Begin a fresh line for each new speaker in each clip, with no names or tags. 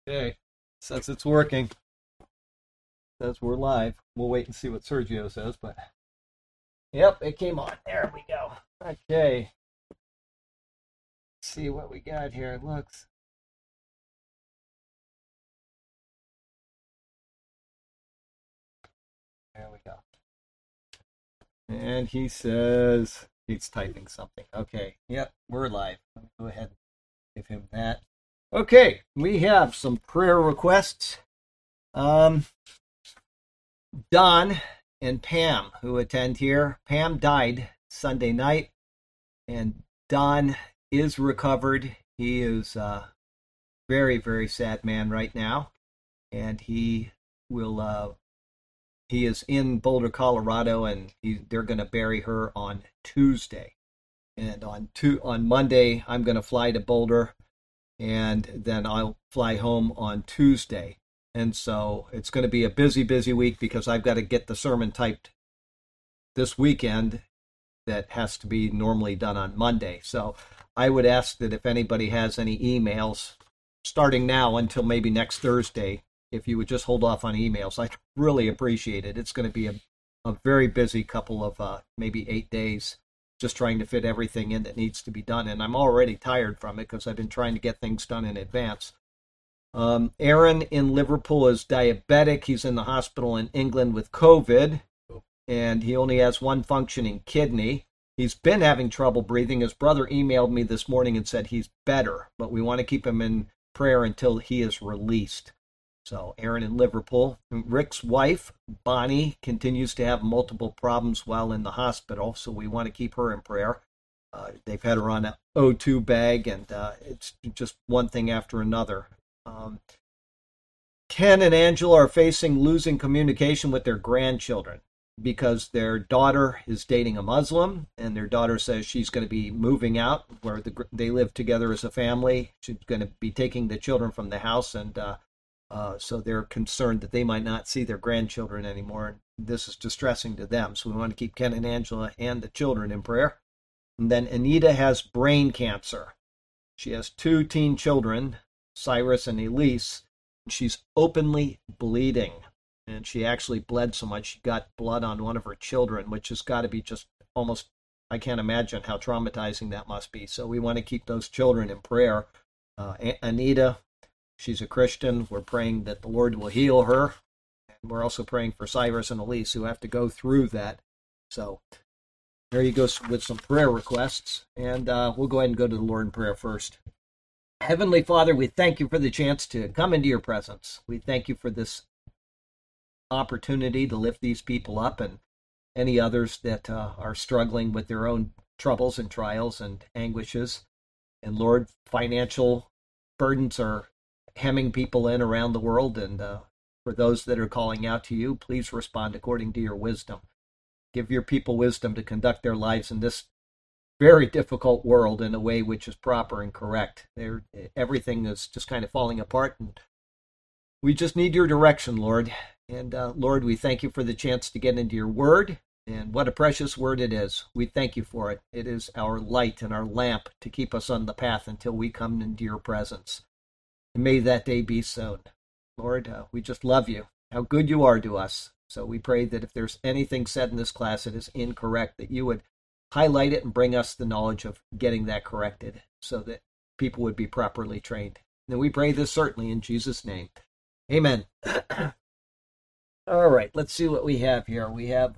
Okay, since it's working, says we're live. We'll wait and see what Sergio says, but yep, it came on. There we go. Okay, let's see what we got here. It looks. There we go. And he says he's typing something. Okay, yep, we're live. Let me go ahead and give him that. Okay, we have some prayer requests. Don and Pam, who attend here. Pam died Sunday night, and Don is recovered. He is a very, very sad man right now, and he is in Boulder, Colorado, and they're going to bury her on Tuesday. And on Monday, I'm going to fly to Boulder, and then I'll fly home on Tuesday. And so it's going to be a busy, busy week because I've got to get the sermon typed this weekend that has to be normally done on Monday. So I would ask that if anybody has any emails, starting now until maybe next Thursday, if you would just hold off on emails, I'd really appreciate it. It's going to be a very busy couple of maybe 8 days just trying to fit everything in that needs to be done. And I'm already tired from it because I've been trying to get things done in advance. Aaron in Liverpool is diabetic. He's in the hospital in England with COVID, and he only has one functioning kidney. He's been having trouble breathing. His brother emailed me this morning and said he's better, but we want to keep him in prayer until he is released. So Aaron in Liverpool. Rick's wife, Bonnie, continues to have multiple problems while in the hospital, so we want to keep her in prayer. They've had her on an O2 bag, and it's just one thing after another. Ken and Angela are facing losing communication with their grandchildren because their daughter is dating a Muslim, and their daughter says she's going to be moving out where they live together as a family. She's going to be taking the children from the house, and so they're concerned that they might not see their grandchildren anymore. This is distressing to them, so we want to keep Ken and Angela and the children in prayer. And then Anita has brain cancer. She has 2 teen children, Cyrus and Elise. She's openly bleeding, and she actually bled so much she got blood on one of her children, which has got to be just almost, I can't imagine how traumatizing that must be. So we want to keep those children in prayer. Anita, she's a Christian. We're praying that the Lord will heal her. And we're also praying for Cyrus and Elise who have to go through that. So there you go with some prayer requests. And we'll go ahead and go to the Lord in prayer first. Heavenly Father, we thank you for the chance to come into your presence. We thank you for this opportunity to lift these people up and any others that are struggling with their own troubles and trials and anguishes. And Lord, financial burdens are hemming people in around the world. And for those that are calling out to you, please respond according to your wisdom. Give your people wisdom to conduct their lives in this very difficult world in a way which is proper and correct. Everything is just kind of falling apart, and we just need your direction, Lord. And Lord, we thank you for the chance to get into your word, and what a precious word it is. We thank you for it. It is our light and our lamp to keep us on the path until we come into your presence. And may that day be soon. Lord, we just love you, how good you are to us. So we pray that if there's anything said in this class that is incorrect, that you would highlight it and bring us the knowledge of getting that corrected so that people would be properly trained. And we pray this certainly in Jesus' name. Amen. All right, let's see what we have here. We have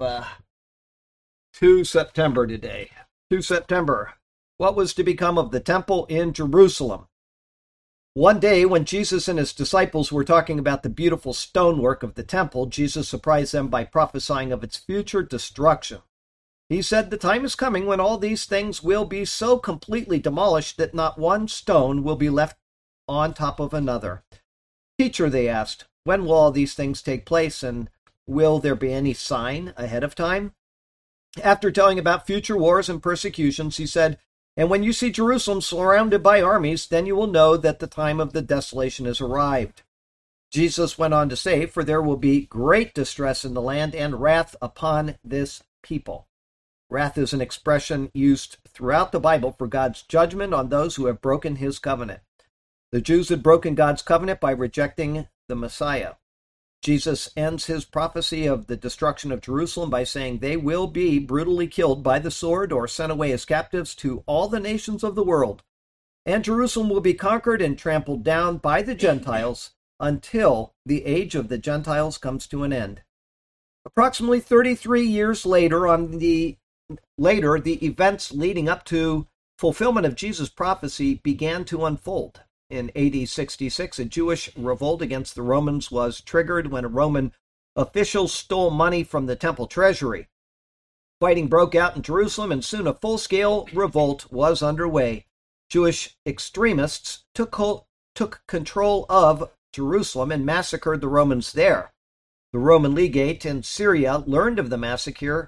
2 September today. 2 September. What was to become of the temple in Jerusalem? One day when Jesus and his disciples were talking about the beautiful stonework of the temple, Jesus surprised them by prophesying of its future destruction. He said, "The time is coming when all these things will be so completely demolished that not one stone will be left on top of another." "Teacher," they asked, "when will all these things take place, and will there be any sign ahead of time?" After telling about future wars and persecutions, he said, "And when you see Jerusalem surrounded by armies, then you will know that the time of the desolation has arrived." Jesus went on to say, "For there will be great distress in the land and wrath upon this people." Wrath is an expression used throughout the Bible for God's judgment on those who have broken his covenant. The Jews had broken God's covenant by rejecting the Messiah. Jesus ends his prophecy of the destruction of Jerusalem by saying they will be brutally killed by the sword or sent away as captives to all the nations of the world. And Jerusalem will be conquered and trampled down by the Gentiles until the age of the Gentiles comes to an end. Approximately 33 years later, the events leading up to fulfillment of Jesus' prophecy began to unfold. In AD 66, a Jewish revolt against the Romans was triggered when a Roman official stole money from the temple treasury. Fighting broke out in Jerusalem, and soon a full-scale revolt was underway. Jewish extremists took control of Jerusalem and massacred the Romans there. The Roman legate in Syria learned of the massacre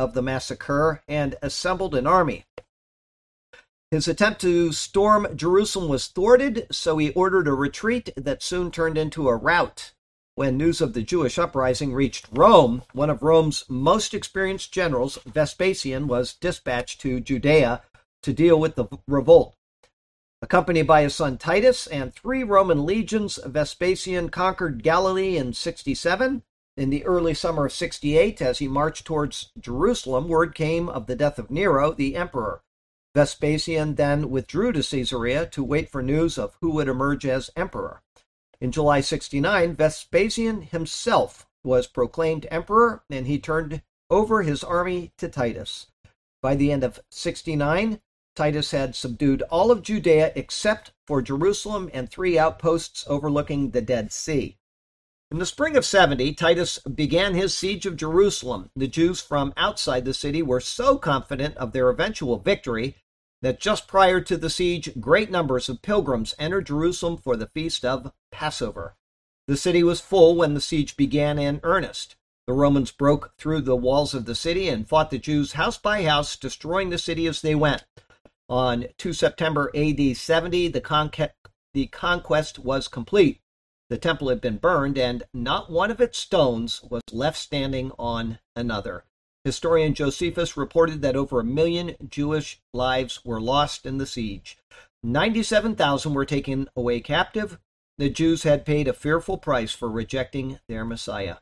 and assembled an army. His attempt to storm Jerusalem was thwarted, so he ordered a retreat that soon turned into a rout. When news of the Jewish uprising reached Rome, one of Rome's most experienced generals, Vespasian, was dispatched to Judea to deal with the revolt. Accompanied by his son Titus and 3 Roman legions, Vespasian conquered Galilee in 67. In the early summer of 68, as he marched towards Jerusalem, word came of the death of Nero, the emperor. Vespasian then withdrew to Caesarea to wait for news of who would emerge as emperor. In July 69, Vespasian himself was proclaimed emperor, and he turned over his army to Titus. By the end of 69, Titus had subdued all of Judea except for Jerusalem and 3 outposts overlooking the Dead Sea. In the spring of 70, Titus began his siege of Jerusalem. The Jews from outside the city were so confident of their eventual victory that just prior to the siege, great numbers of pilgrims entered Jerusalem for the feast of Passover. The city was full when the siege began in earnest. The Romans broke through the walls of the city and fought the Jews house by house, destroying the city as they went. On 2 September AD 70, the conquest was complete. The temple had been burned, and not one of its stones was left standing on another. Historian Josephus reported that over 1 million Jewish lives were lost in the siege. 97,000 were taken away captive. The Jews had paid a fearful price for rejecting their Messiah.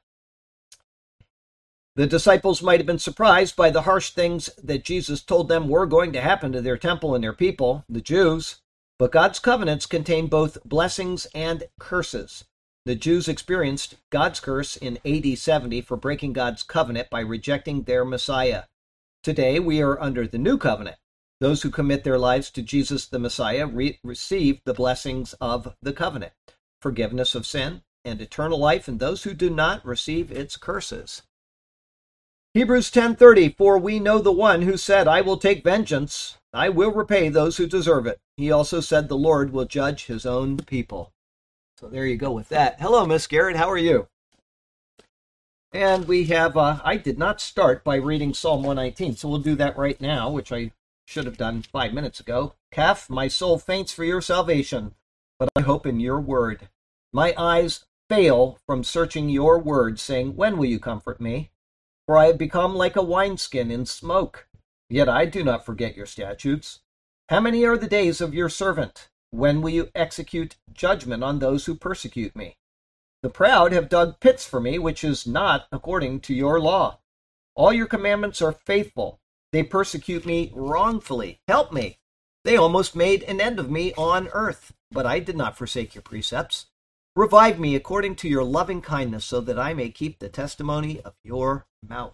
The disciples might have been surprised by the harsh things that Jesus told them were going to happen to their temple and their people, the Jews. But God's covenants contain both blessings and curses. The Jews experienced God's curse in AD 70 for breaking God's covenant by rejecting their Messiah. Today we are under the new covenant. Those who commit their lives to Jesus the Messiah receive the blessings of the covenant, forgiveness of sin, and eternal life, and those who do not receive its curses. Hebrews 10:30, for we know the one who said, I will take vengeance, I will repay those who deserve it. He also said the Lord will judge his own people. So there you go with that. Hello, Miss Garrett. How are you? And we have, I did not start by reading Psalm 119, so we'll do that right now, which I should have done 5 minutes ago. Kaf, my soul faints for your salvation, but I hope in your word. My eyes fail from searching your word, saying, when will you comfort me? For I have become like a wineskin in smoke. Yet I do not forget your statutes. How many are the days of your servant? When will you execute judgment on those who persecute me? The proud have dug pits for me, which is not according to your law. All your commandments are faithful. They persecute me wrongfully. Help me. They almost made an end of me on earth, but I did not forsake your precepts. Revive me according to your loving kindness, so that I may keep the testimony of your mouth.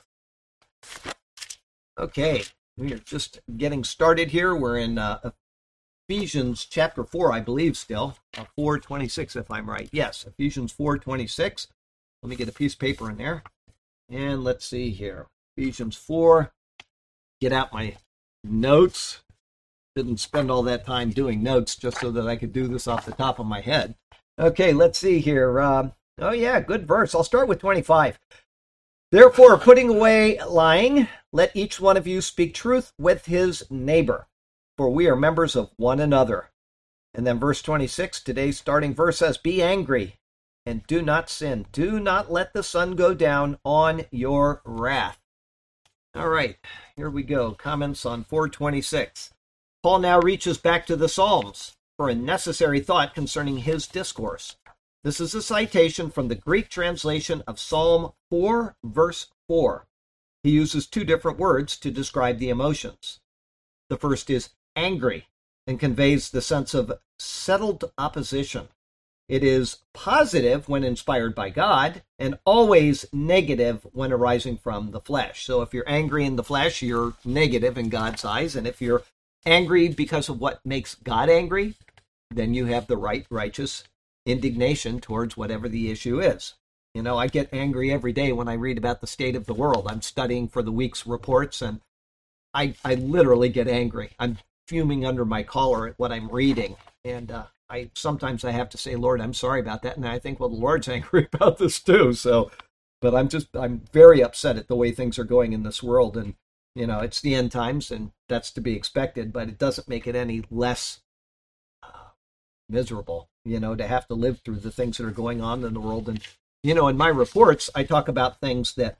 Okay, we are just getting started here. We're in Ephesians chapter 4, I believe still. 4:26, if I'm right. Yes, Ephesians 4:26. Let me get a piece of paper in there. And let's see here. Ephesians 4. Get out my notes. Didn't spend all that time doing notes just so that I could do this off the top of my head. Okay, let's see here. Oh yeah, good verse. I'll start with 25. Therefore, putting away lying, let each one of you speak truth with his neighbor, for we are members of one another. And then verse 26, today's starting verse says, be angry and do not sin. Do not let the sun go down on your wrath. All right, here we go. Comments on 4:26. Paul now reaches back to the Psalms. for a necessary thought concerning his discourse. This is a citation from the Greek translation of Psalm 4, verse 4. He uses two different words to describe the emotions. The first is angry and conveys the sense of settled opposition. It is positive when inspired by God and always negative when arising from the flesh. So if you're angry in the flesh, you're negative in God's eyes. And if you're angry because of what makes God angry, then you have the righteous indignation towards whatever the issue is. You know, I get angry every day when I read about the state of the world. I'm studying for the week's reports, and I literally get angry. I'm fuming under my collar at what I'm reading. And sometimes I have to say, Lord, I'm sorry about that. And I think, well, the Lord's angry about this too. So, but I'm very upset at the way things are going in this world. And, you know, it's the end times, and that's to be expected, but it doesn't make it any less miserable, you know, to have to live through the things that are going on in the world. And, you know, in my reports, I talk about things that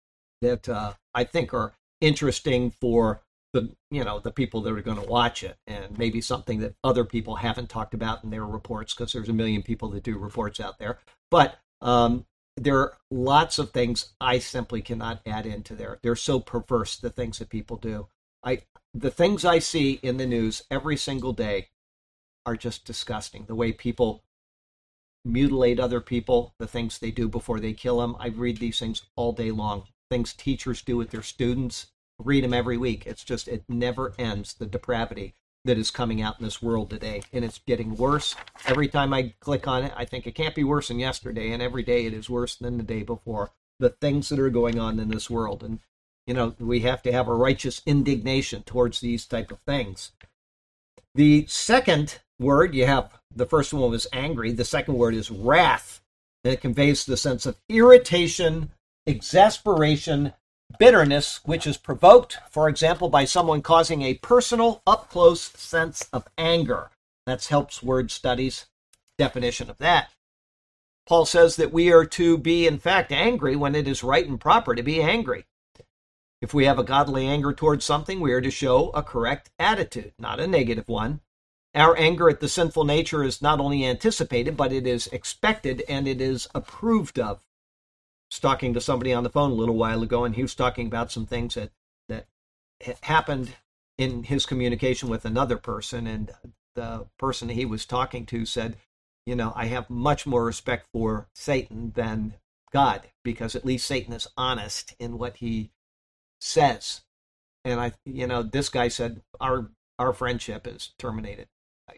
I think are interesting for the people that are going to watch it, and maybe something that other people haven't talked about in their reports, because there's a million people that do reports out there. But there are lots of things I simply cannot add into there. They're so perverse, the things that people do. The things I see in the news every single day are just disgusting. The way people mutilate other people, the things they do before they kill them. I read these things all day long. Things teachers do with their students. Read them every week. It's just, it never ends, the depravity that is coming out in this world today. And it's getting worse. Every time I click on it, I think it can't be worse than yesterday. And every day it is worse than the day before. The things that are going on in this world. And, you know, we have to have a righteous indignation towards these type of things. The second word, you have, the first one was angry. The second word is wrath. And it conveys the sense of irritation, exasperation, bitterness, which is provoked, for example, by someone causing a personal, up-close sense of anger. That's Helps Word Studies definition of that. Paul says that we are to be, in fact, angry when it is right and proper to be angry. If we have a godly anger towards something, we are to show a correct attitude, not a negative one. Our anger at the sinful nature is not only anticipated, but it is expected and it is approved of. I was talking to somebody on the phone a little while ago, and he was talking about some things that happened in his communication with another person, and the person he was talking to said, you know, I have much more respect for Satan than God, because at least Satan is honest in what he says. And this guy said, our friendship is terminated.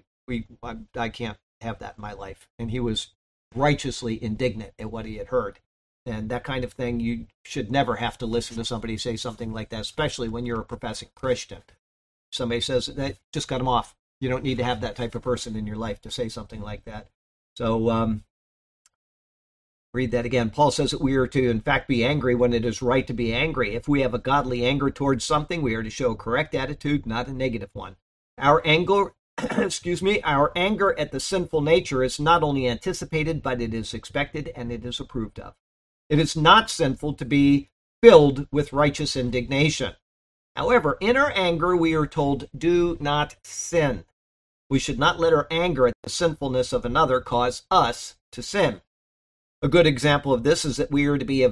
I can't have that in my life. And he was righteously indignant at what he had heard. And that kind of thing, you should never have to listen to somebody say something like that, especially when you're a professing Christian. Somebody says that, just cut them off. You don't need to have that type of person in your life to say something like that. So read that again. Paul says that we are to, in fact, be angry when it is right to be angry. If we have a godly anger towards something, we are to show a correct attitude, not a negative one. Our anger, our anger at the sinful nature is not only anticipated, but it is expected and it is approved of. It is not sinful to be filled with righteous indignation. However, in our anger, we are told, do not sin. We should not let our anger at the sinfulness of another cause us to sin. A good example of this is that we are to be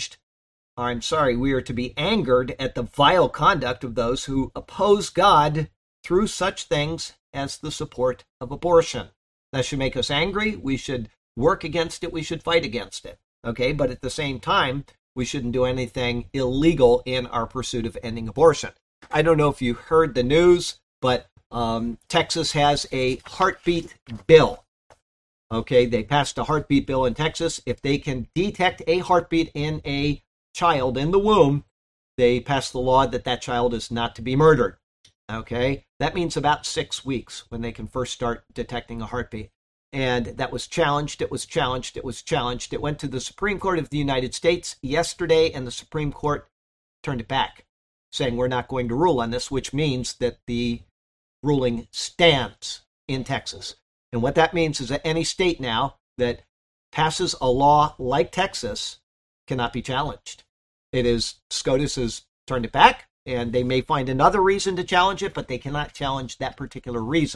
we are to be angered at the vile conduct of those who oppose God through such things as the support of abortion. That should make us angry. We should work against it. We should fight against it. Okay, but at the same time, we shouldn't do anything illegal in our pursuit of ending abortion. I don't know if you heard the news, but Texas has a heartbeat bill. Okay, they passed a heartbeat bill in Texas. If they can detect a heartbeat in a child in the womb, they pass the law that that child is not to be murdered. Okay, that means about 6 weeks when they can first start detecting a heartbeat. And that was challenged. It was challenged. It was challenged. It went to the Supreme Court of the United States yesterday, and the Supreme Court turned it back, saying we're not going to rule on this, which means that the ruling stands in Texas. And what that means is that any state now that passes a law like Texas cannot be challenged. SCOTUS has turned it back, and they may find another reason to challenge it, but they cannot challenge that particular reason.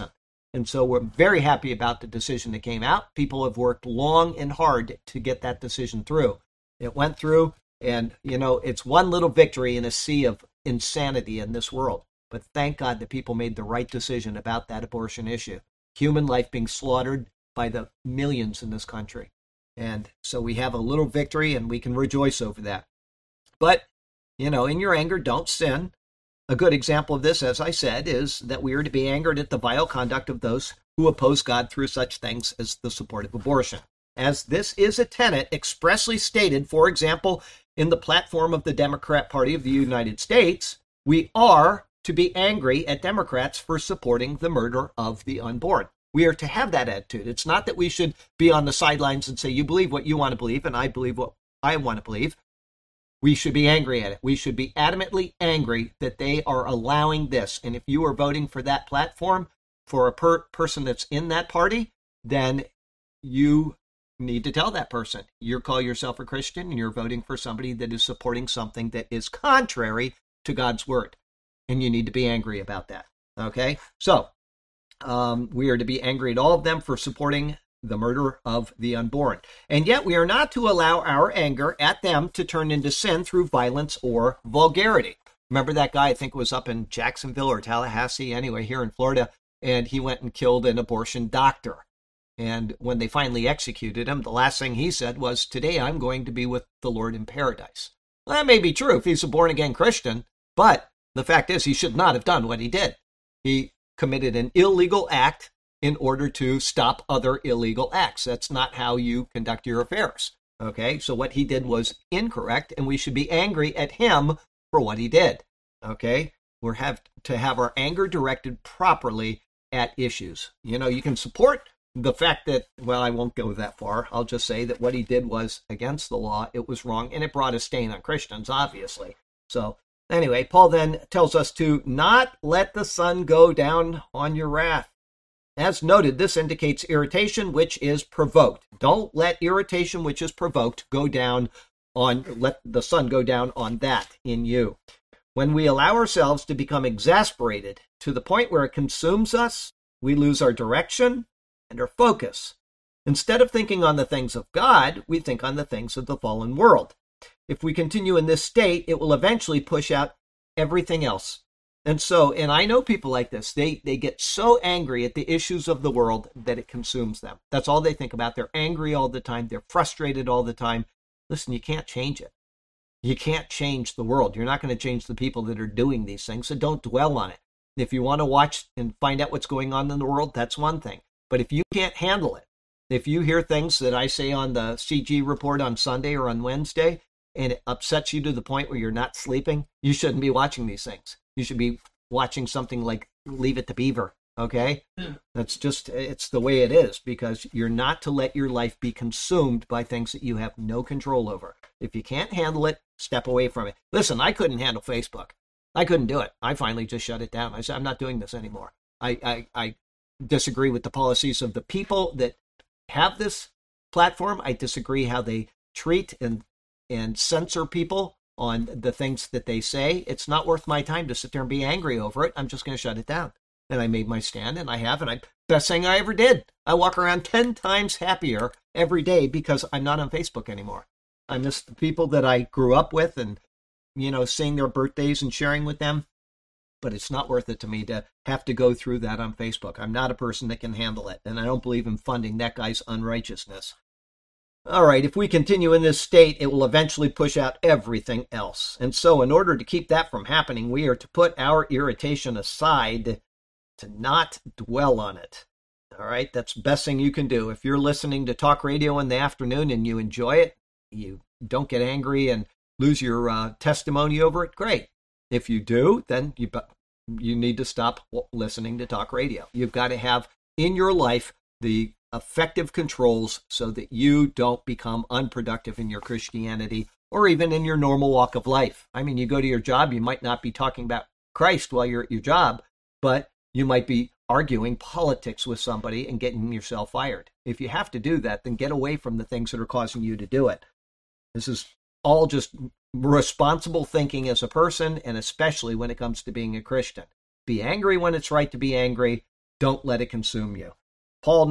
And so we're very happy about the decision that came out. People have worked long and hard to get that decision through. It went through, and, it's one little victory in a sea of insanity in this world. But thank God that people made the right decision about that abortion issue. Human life being slaughtered by the millions in this country. And so we have a little victory, and we can rejoice over that. But, in your anger, don't sin. A good example of this, as I said, is that we are to be angered at the vile conduct of those who oppose God through such things as the support of abortion. As this is a tenet expressly stated, for example, in the platform of the Democrat Party of the United States, we are to be angry at Democrats for supporting the murder of the unborn. We are to have that attitude. It's not that we should be on the sidelines and say, you believe what you want to believe, and I believe what I want to believe. We should be angry at it. We should be adamantly angry that they are allowing this. And if you are voting for that platform, for a person that's in that party, then you need to tell that person, you call yourself a Christian and you're voting for somebody that is supporting something that is contrary to God's word. And you need to be angry about that. Okay? So, we are to be angry at all of them for supporting the murder of the unborn. And yet we are not to allow our anger at them to turn into sin through violence or vulgarity. Remember that guy, I think it was up in Jacksonville or Tallahassee, anyway, here in Florida, and he went and killed an abortion doctor. And when they finally executed him, the last thing he said was, today I'm going to be with the Lord in paradise. Well, that may be true if he's a born-again Christian, but the fact is he should not have done what he did. He committed an illegal act in order to stop other illegal acts. That's not how you conduct your affairs. Okay, so what he did was incorrect, and we should be angry at him for what he did. Okay, we have to have our anger directed properly at issues. You can support the fact that, well, I won't go that far. I'll just say that what he did was against the law. It was wrong, and it brought a stain on Christians, obviously. So anyway, Paul then tells us to not let the sun go down on your wrath. As noted, this indicates irritation which is provoked. Don't let irritation which is provoked let the sun go down on that in you. When we allow ourselves to become exasperated to the point where it consumes us, we lose our direction and our focus. Instead of thinking on the things of God, we think on the things of the fallen world. If we continue in this state, it will eventually push out everything else. And I know people like this. They get so angry at the issues of the world that it consumes them. That's all they think about. They're angry all the time. They're frustrated all the time. Listen, you can't change it. You can't change the world. You're not going to change the people that are doing these things, so don't dwell on it. If you want to watch and find out what's going on in the world, that's one thing. But if you can't handle it, if you hear things that I say on the CG report on Sunday or on Wednesday, and it upsets you to the point where you're not sleeping, you shouldn't be watching these things. You should be watching something like Leave It to Beaver, okay? That's just, it's the way it is, because you're not to let your life be consumed by things that you have no control over. If you can't handle it, step away from it. Listen, I couldn't handle Facebook. I couldn't do it. I finally just shut it down. I said, I'm not doing this anymore. I disagree with the policies of the people that have this platform. I disagree how they treat and censor people on the things that they say. It's not worth my time to sit there and be angry over it. I'm just going to shut it down. And I made my stand, and I have, and best thing I ever did. I walk around 10 times happier every day because I'm not on Facebook anymore. I miss the people that I grew up with and, seeing their birthdays and sharing with them. But it's not worth it to me to have to go through that on Facebook. I'm not a person that can handle it, and I don't believe in funding that guy's unrighteousness. All right, if we continue in this state, it will eventually push out everything else. And so in order to keep that from happening, we are to put our irritation aside, to not dwell on it. All right, that's the best thing you can do. If you're listening to talk radio in the afternoon and you enjoy it, you don't get angry and lose your testimony over it, great. If you do, then you need to stop listening to talk radio. You've got to have in your life the effective controls so that you don't become unproductive in your Christianity or even in your normal walk of life. I mean, you go to your job, you might not be talking about Christ while you're at your job, but you might be arguing politics with somebody and getting yourself fired. If you have to do that, then get away from the things that are causing you to do it. This is all just responsible thinking as a person, and especially when it comes to being a Christian. Be angry when it's right to be angry, Don't let it consume you. Paul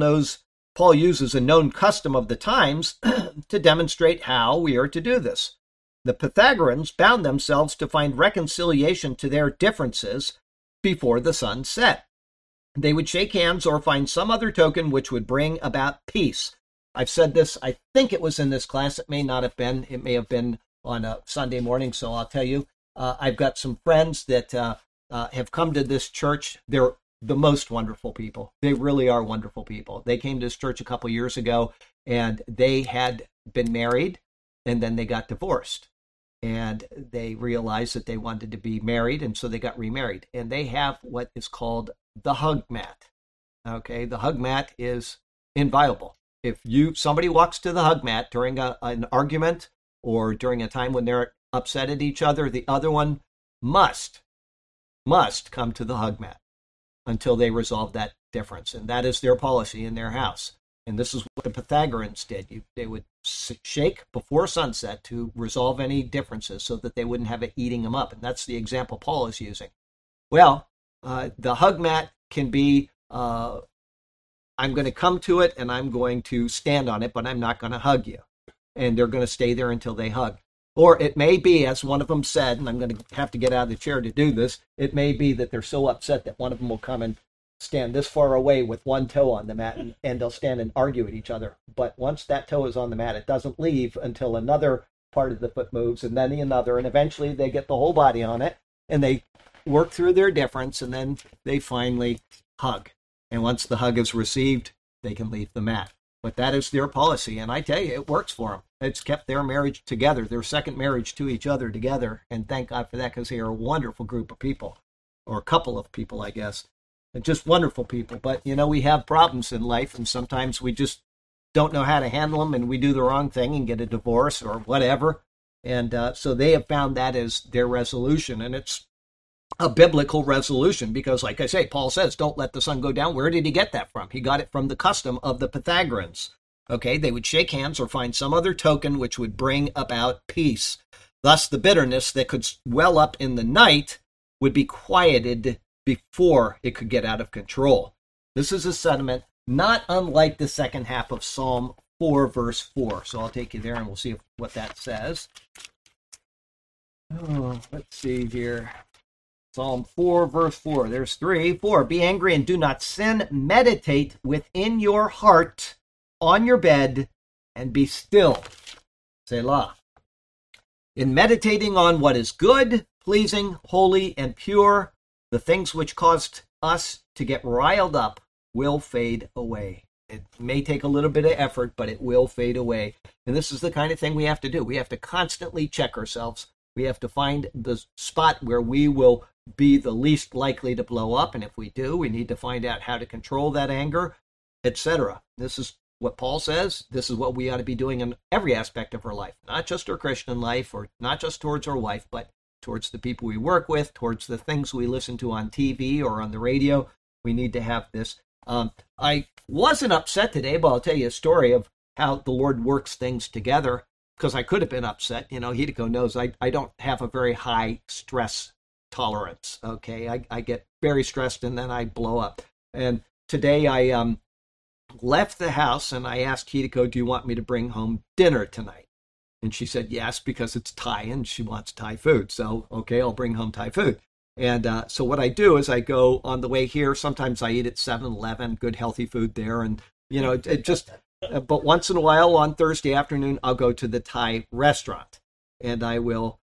uses a known custom of the times to demonstrate how we are to do this. The Pythagoreans bound themselves to find reconciliation to their differences before the sun set. They would shake hands or find some other token which would bring about peace. I've said this, I think it was in this class. It may not have been. It may have been on a Sunday morning, so I'll tell you. I've got some friends that have come to this church. They're the most wonderful people. They really are wonderful people. They came to this church a couple years ago, and they had been married, and then they got divorced. And they realized that they wanted to be married, and so they got remarried. And they have what is called the hug mat. Okay, the hug mat is inviolable. If somebody walks to the hug mat during an argument or during a time when they're upset at each other, the other one must come to the hug mat until they resolve that difference. And that is their policy in their house. And this is what the Pythagoreans did. They would shake before sunset to resolve any differences so that they wouldn't have it eating them up. And that's the example Paul is using. Well, the hug mat can be, I'm going to come to it and I'm going to stand on it, but I'm not going to hug you. And they're going to stay there until they hug. Or it may be, as one of them said, and I'm going to have to get out of the chair to do this, it may be that they're so upset that one of them will come and stand this far away with one toe on the mat, and they'll stand and argue at each other. But once that toe is on the mat, it doesn't leave until another part of the foot moves, and then another, and eventually they get the whole body on it, and they work through their difference, and then they finally hug. And once the hug is received, they can leave the mat. But that is their policy, and I tell you, it works for them. It's kept their marriage together, their second marriage to each other together, and thank God for that, because they are a wonderful group of people, or a couple of people, I guess. They're just wonderful people. But, we have problems in life, and sometimes we just don't know how to handle them, and we do the wrong thing and get a divorce or whatever. And so they have found that as their resolution, and it's a biblical resolution because, like I say, Paul says, don't let the sun go down. Where did he get that from? He got it from the custom of the Pythagoreans. Okay, they would shake hands or find some other token which would bring about peace. Thus, the bitterness that could well up in the night would be quieted before it could get out of control. This is a sentiment not unlike the second half of Psalm 4, verse 4. So I'll take you there and we'll see what that says. Let's see here. Psalm 4, verse 4. There's 3. 4. Be angry and do not sin. Meditate within your heart on your bed and be still. Selah. In meditating on what is good, pleasing, holy, and pure, the things which caused us to get riled up will fade away. It may take a little bit of effort, but it will fade away. And this is the kind of thing we have to do. We have to constantly check ourselves. We have to find the spot where we will be the least likely to blow up. And if we do, we need to find out how to control that anger, etc. This is what Paul says. This is what we ought to be doing in every aspect of our life, not just our Christian life or not just towards our wife, but towards the people we work with, towards the things we listen to on TV or on the radio. We need to have this. I wasn't upset today, but I'll tell you a story of how the Lord works things together, because I could have been upset. Hideko knows I don't have a very high stress tolerance. Okay, I get very stressed and then I blow up. And today I left the house and I asked Hideko, do you want me to bring home dinner tonight? And she said yes, because it's Thai and she wants Thai food. So, okay, I'll bring home Thai food. And so what I do is I go on the way here. Sometimes I eat at 7-Eleven, good healthy food there. And, it just, but once in a while on Thursday afternoon, I'll go to the Thai restaurant and I will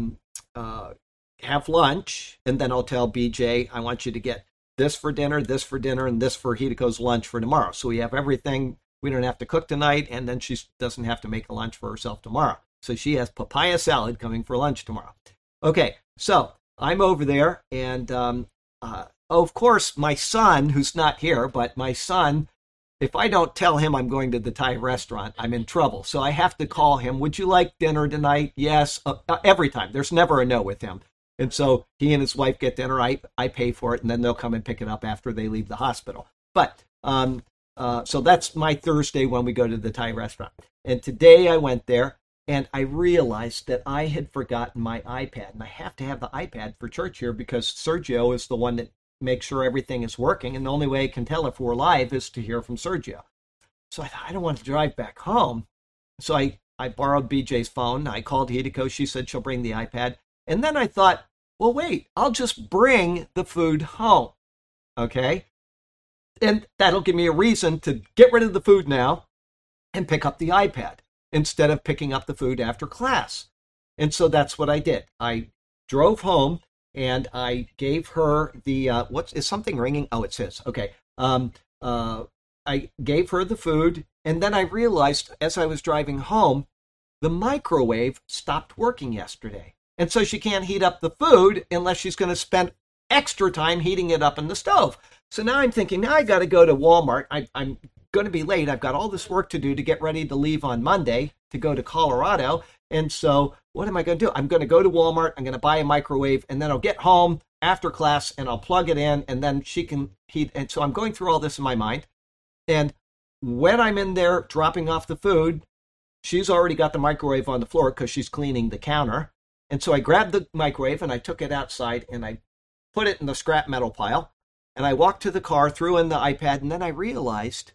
have lunch. And then I'll tell BJ, I want you to get this for dinner, and this for Hideko's lunch for tomorrow. So we have everything. We don't have to cook tonight, and then she doesn't have to make a lunch for herself tomorrow. So she has papaya salad coming for lunch tomorrow. Okay, so I'm over there, and of course, my son, who's not here, but my son, if I don't tell him I'm going to the Thai restaurant, I'm in trouble. So I have to call him, would you like dinner tonight? Yes, every time. There's never a no with him. And so he and his wife get dinner. I pay for it, and then they'll come and pick it up after they leave the hospital. But so that's my Thursday when we go to the Thai restaurant. And today I went there, and I realized that I had forgotten my iPad. And I have to have the iPad for church here because Sergio is the one that make sure everything is working. And the only way I can tell if we're live is to hear from Sergio. So I thought, I don't want to drive back home. So I borrowed BJ's phone. I called Hideko. She said she'll bring the iPad. And then I thought, well, wait, I'll just bring the food home. Okay? And that'll give me a reason to get rid of the food now and pick up the iPad instead of picking up the food after class. And so that's what I did. I drove home and I gave her the, is something ringing? Oh, it says, okay. I gave her the food, and then I realized as I was driving home, the microwave stopped working yesterday. And so she can't heat up the food unless she's going to spend extra time heating it up in the stove. So now I'm thinking, now I got to go to Walmart. I'm going to be late. I've got all this work to do to get ready to leave on Monday to go to Colorado. And so what am I going to do? I'm going to go to Walmart. I'm going to buy a microwave, and then I'll get home after class and I'll plug it in, and then she can heat. And so I'm going through all this in my mind. And when I'm in there dropping off the food, she's already got the microwave on the floor because she's cleaning the counter. And so I grabbed the microwave and I took it outside and I put it in the scrap metal pile. And I walked to the car, threw in the iPad, and then I realized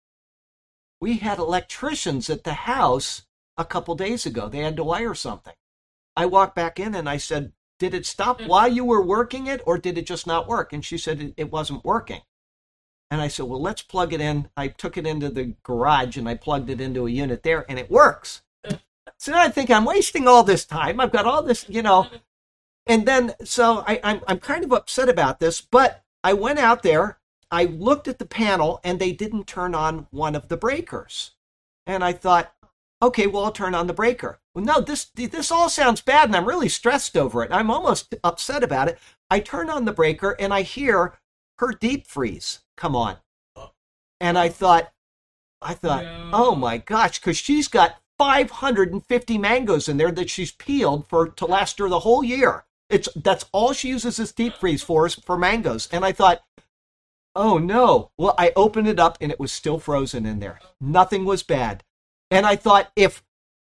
we had electricians at the house a couple days ago. They had to wire something. I walked back in and I said, did it stop while you were working it, or did it just not work? And she said it wasn't working. And I said, well, let's plug it in. I took it into the garage and I plugged it into a unit there, and it works. So now I think I'm wasting all this time. I've got all this, And then, so I'm kind of upset about this, but I went out there, I looked at the panel, and they didn't turn on one of the breakers. And I thought, okay, well, I'll turn on the breaker. Well, no, this all sounds bad, and I'm really stressed over it. I'm almost upset about it. I turn on the breaker, and I hear her deep freeze come on. And I thought, oh my gosh, because she's got 550 mangoes in there that she's peeled to last her the whole year. That's all she uses this deep freeze for, is for mangoes. And I thought, oh no. Well, I opened it up and it was still frozen in there. Nothing was bad. And I thought, if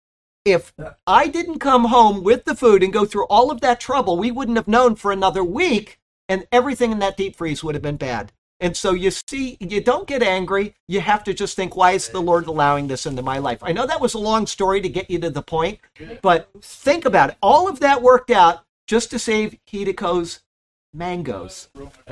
I didn't come home with the food and go through all of that trouble, we wouldn't have known for another week, and everything in that deep freeze would have been bad. And so you see, you don't get angry. You have to just think, why is the Lord allowing this into my life? I know that was a long story to get you to the point, but think about it. All of that worked out just to save Hideko's mangoes.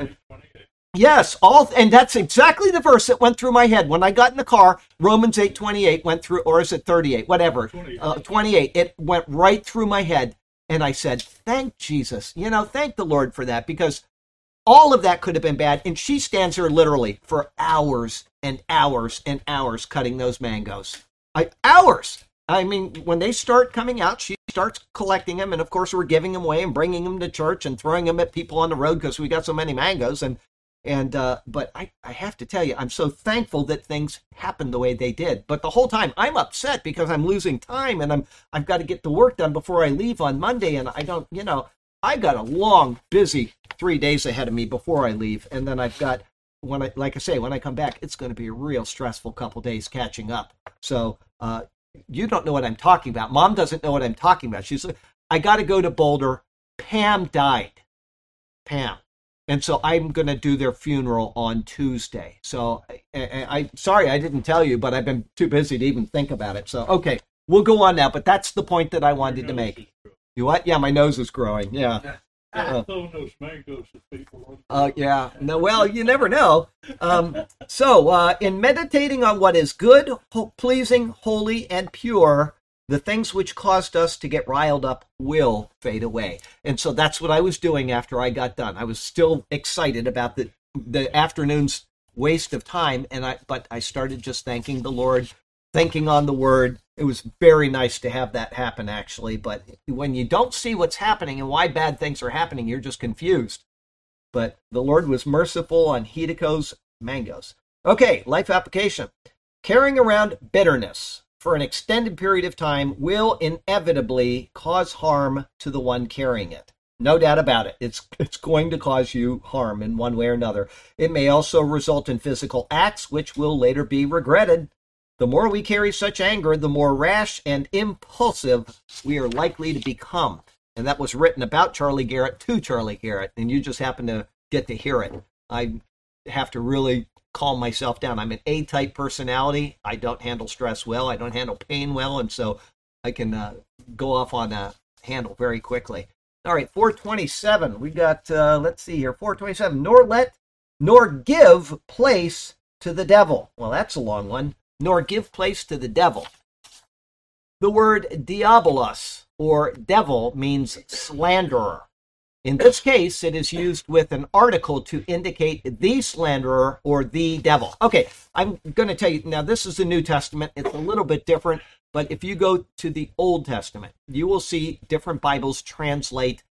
Yes, and that's exactly the verse that went through my head. When I got in the car, Romans 8:28 went through, or is it 38? Whatever. 28. It went right through my head. And I said, thank Jesus. Thank the Lord for that, because all of that could have been bad. And she stands there literally for hours and hours and hours cutting those mangoes. Hours. I mean, when they start coming out, she starts collecting them. And of course, we're giving them away and bringing them to church and throwing them at people on the road because we got so many mangoes. But I have to tell you, I'm so thankful that things happened the way they did. But the whole time I'm upset because I'm losing time, and I've got to get the work done before I leave on Monday. And I don't, I got a long, busy 3 days ahead of me before I leave. And then I've got, when I come back, it's going to be a real stressful couple days catching up. So, you don't know what I'm talking about. Mom doesn't know what I'm talking about. She's like, I got to go to Boulder. Pam died. Pam. And so I'm going to do their funeral on Tuesday. So I'm sorry I didn't tell you, but I've been too busy to even think about it. So, okay, we'll go on now. But that's the point that I wanted to make. You what? Yeah, my nose is growing. Yeah. Yeah. No, well, you never know. So in meditating on what is good, pleasing, holy, and pure, the things which caused us to get riled up will fade away. And so that's what I was doing after I got done. I was still excited about the afternoon's waste of time, but I started just thanking the Lord, thinking on the Word. It was very nice to have that happen, actually. But when you don't see what's happening and why bad things are happening, you're just confused. But the Lord was merciful on Hideko's mangoes. Okay, life application. Carrying around bitterness for an extended period of time will inevitably cause harm to the one carrying it. No doubt about it. It's going to cause you harm in one way or another. It may also result in physical acts which will later be regretted. The more we carry such anger, the more rash and impulsive we are likely to become. And that was written about Charlie Garrett to Charlie Garrett. And you just happen to get to hear it. I have to really calm myself down. I'm an A-type personality. I don't handle stress well. I don't handle pain well, and so I can go off on a handle very quickly. All right, 427. We got, let's see here, 427. Nor give place to the devil. Well, that's a long one. Nor give place to the devil. The word diabolos, or devil, means slanderer. In this case, it is used with an article to indicate the slanderer or the devil. Okay, I'm going to tell you, now this is the New Testament. It's a little bit different, but if you go to the Old Testament, you will see different Bibles translate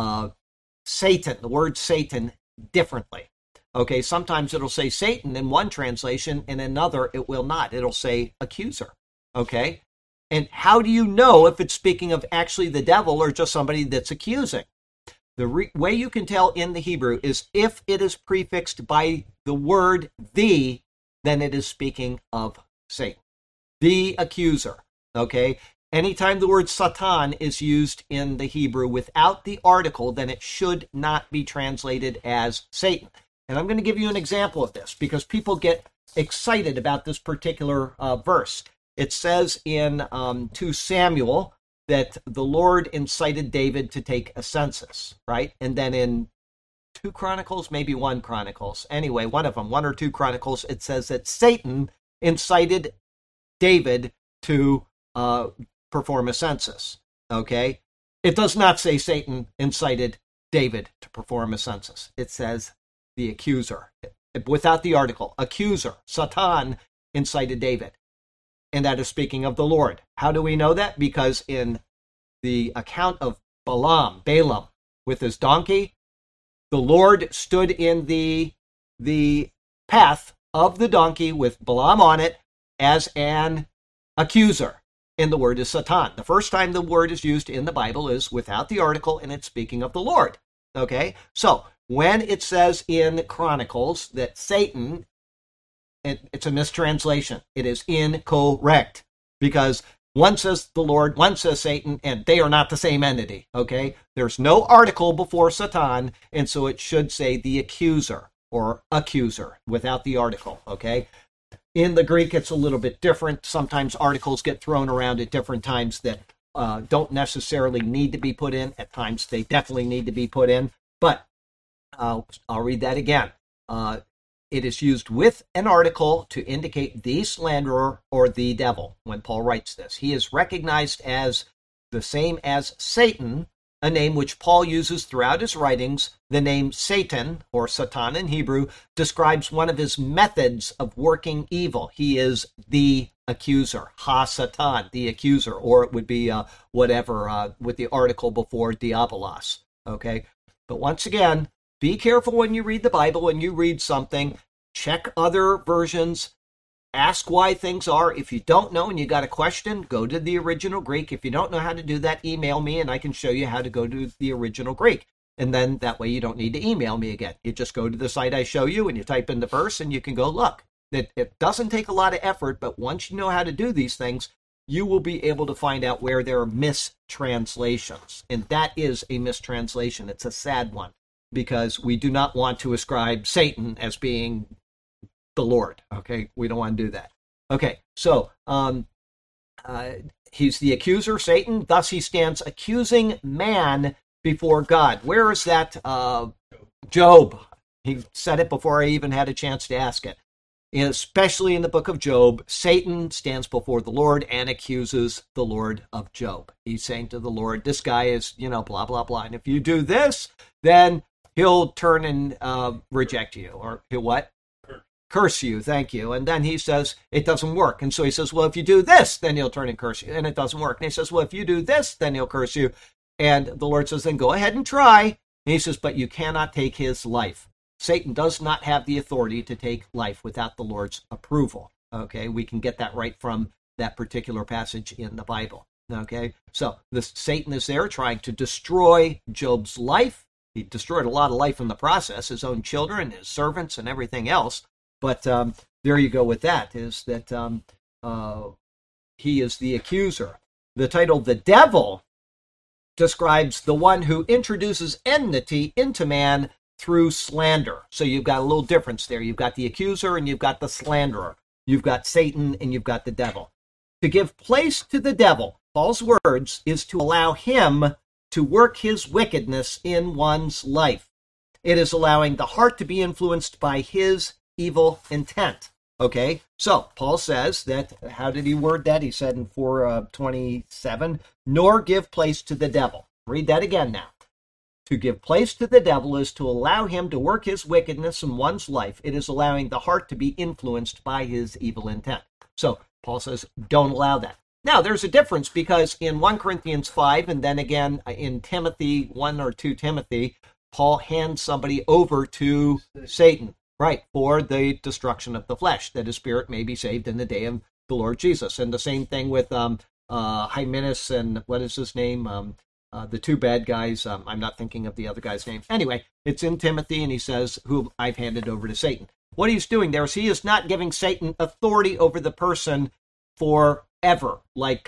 Satan, the word Satan, differently. Okay, sometimes it'll say Satan in one translation, and another it will not. It'll say accuser. Okay, and how do you know if it's speaking of actually the devil or just somebody that's accusing? The way you can tell in the Hebrew is if it is prefixed by the word the, then it is speaking of Satan, the accuser. Okay, anytime the word Satan is used in the Hebrew without the article, then it should not be translated as Satan. And I'm going to give you an example of this because people get excited about this particular verse. It says in 2 Samuel that the Lord incited David to take a census, right? And then in 2 Chronicles, maybe 1 Chronicles, anyway, one of them, 1 or 2 Chronicles, it says that Satan incited David to perform a census, okay? It does not say Satan incited David to perform a census. It says the accuser, without the article, accuser, Satan incited David. And that is speaking of the Lord. How do we know that? Because in the account of Balaam with his donkey, the Lord stood in the path of the donkey with Balaam on it as an accuser. And the word is Satan. The first time the word is used in the Bible is without the article, and it's speaking of the Lord. Okay? So, when it says in Chronicles that Satan, it's a mistranslation. It is incorrect because one says the Lord, one says Satan, and they are not the same entity, okay? There's no article before Satan, and so it should say the accuser or accuser without the article, okay? In the Greek, it's a little bit different. Sometimes articles get thrown around at different times that don't necessarily need to be put in. At times, they definitely need to be put in, but I'll read that again. It is used with an article to indicate the slanderer or the devil when Paul writes this. He is recognized as the same as Satan, a name which Paul uses throughout his writings. The name Satan, or Satan in Hebrew, describes one of his methods of working evil. He is the accuser, ha-Satan, the accuser, or it would be whatever with the article before diabolos, okay? But once again, be careful when you read the Bible, when you read something. Check other versions. Ask why things are. If you don't know and you got a question, go to the original Greek. If you don't know how to do that, email me and I can show you how to go to the original Greek. And then that way you don't need to email me again. You just go to the site I show you and you type in the verse and you can go look. It doesn't take a lot of effort, but once you know how to do these things, you will be able to find out where there are mistranslations. And that is a mistranslation. It's a sad one, because we do not want to ascribe Satan as being the Lord, okay? We don't want to do that. Okay, so he's the accuser, Satan, thus he stands accusing man before God. Where is that? Job. He said it before I even had a chance to ask it. Especially in the book of Job, Satan stands before the Lord and accuses the Lord of Job. He's saying to the Lord, this guy is, blah, blah, blah. And if you do this, then he'll turn and reject you. Or he'll what? Curse you, thank you. And then he says, it doesn't work. And so he says, well, if you do this, then he'll turn and curse you. And it doesn't work. And he says, well, if you do this, then he'll curse you. And the Lord says, then go ahead and try. And he says, but you cannot take his life. Satan does not have the authority to take life without the Lord's approval. Okay, we can get that right from that particular passage in the Bible. Okay, so Satan is there trying to destroy Job's life. He destroyed a lot of life in the process, his own children, his servants, and everything else. But there you go with that, is that he is the accuser. The title, The Devil, describes the one who introduces enmity into man through slander. So you've got a little difference there. You've got the accuser and you've got the slanderer. You've got Satan and you've got the devil. To give place to the devil, Paul's words, is to allow him to work his wickedness in one's life. It is allowing the heart to be influenced by his evil intent. Okay, so Paul says that, how did he word that? He said in 4:27, nor give place to the devil. Read that again now. To give place to the devil is to allow him to work his wickedness in one's life. It is allowing the heart to be influenced by his evil intent. So Paul says, don't allow that. Now, there's a difference because in 1 Corinthians 5 and then again in Timothy, 1 or 2 Timothy, Paul hands somebody over to Satan, right, for the destruction of the flesh, that his spirit may be saved in the day of the Lord Jesus. And the same thing with Hymenaeus and what is his name? The two bad guys. I'm not thinking of the other guy's name. Anyway, it's in Timothy, and he says, who I've handed over to Satan. What he's doing there is he is not giving Satan authority over the person forever. Like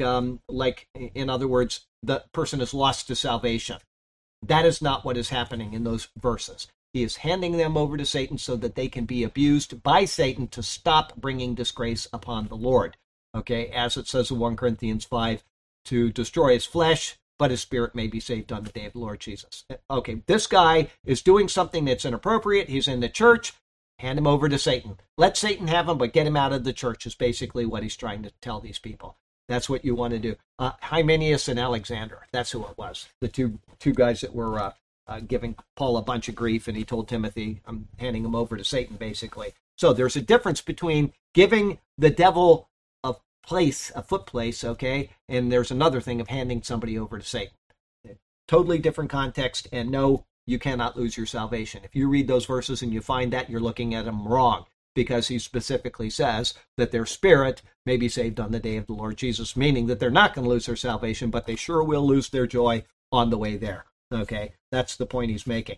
in other words, the person is lost to salvation. That is not what is happening in those verses. He is handing them over to Satan so that they can be abused by Satan to stop bringing disgrace upon the Lord. Okay, as it says in 1 Corinthians 5, to destroy his flesh, but his spirit may be saved on the day of the Lord Jesus. Okay, this guy is doing something that's inappropriate. He's in the church. Hand him over to Satan. Let Satan have him, but get him out of the church is basically what he's trying to tell these people. That's what you want to do. Hymenaeus and Alexander, that's who it was. The two guys that were giving Paul a bunch of grief, and he told Timothy, I'm handing him over to Satan, basically. So there's a difference between giving the devil a foot place, okay, and there's another thing of handing somebody over to Satan. Totally different context, and no, you cannot lose your salvation. If you read those verses and you find that, you're looking at them wrong, because he specifically says that their spirit may be saved on the day of the Lord Jesus, meaning that they're not going to lose their salvation, but they sure will lose their joy on the way there. Okay, that's the point he's making.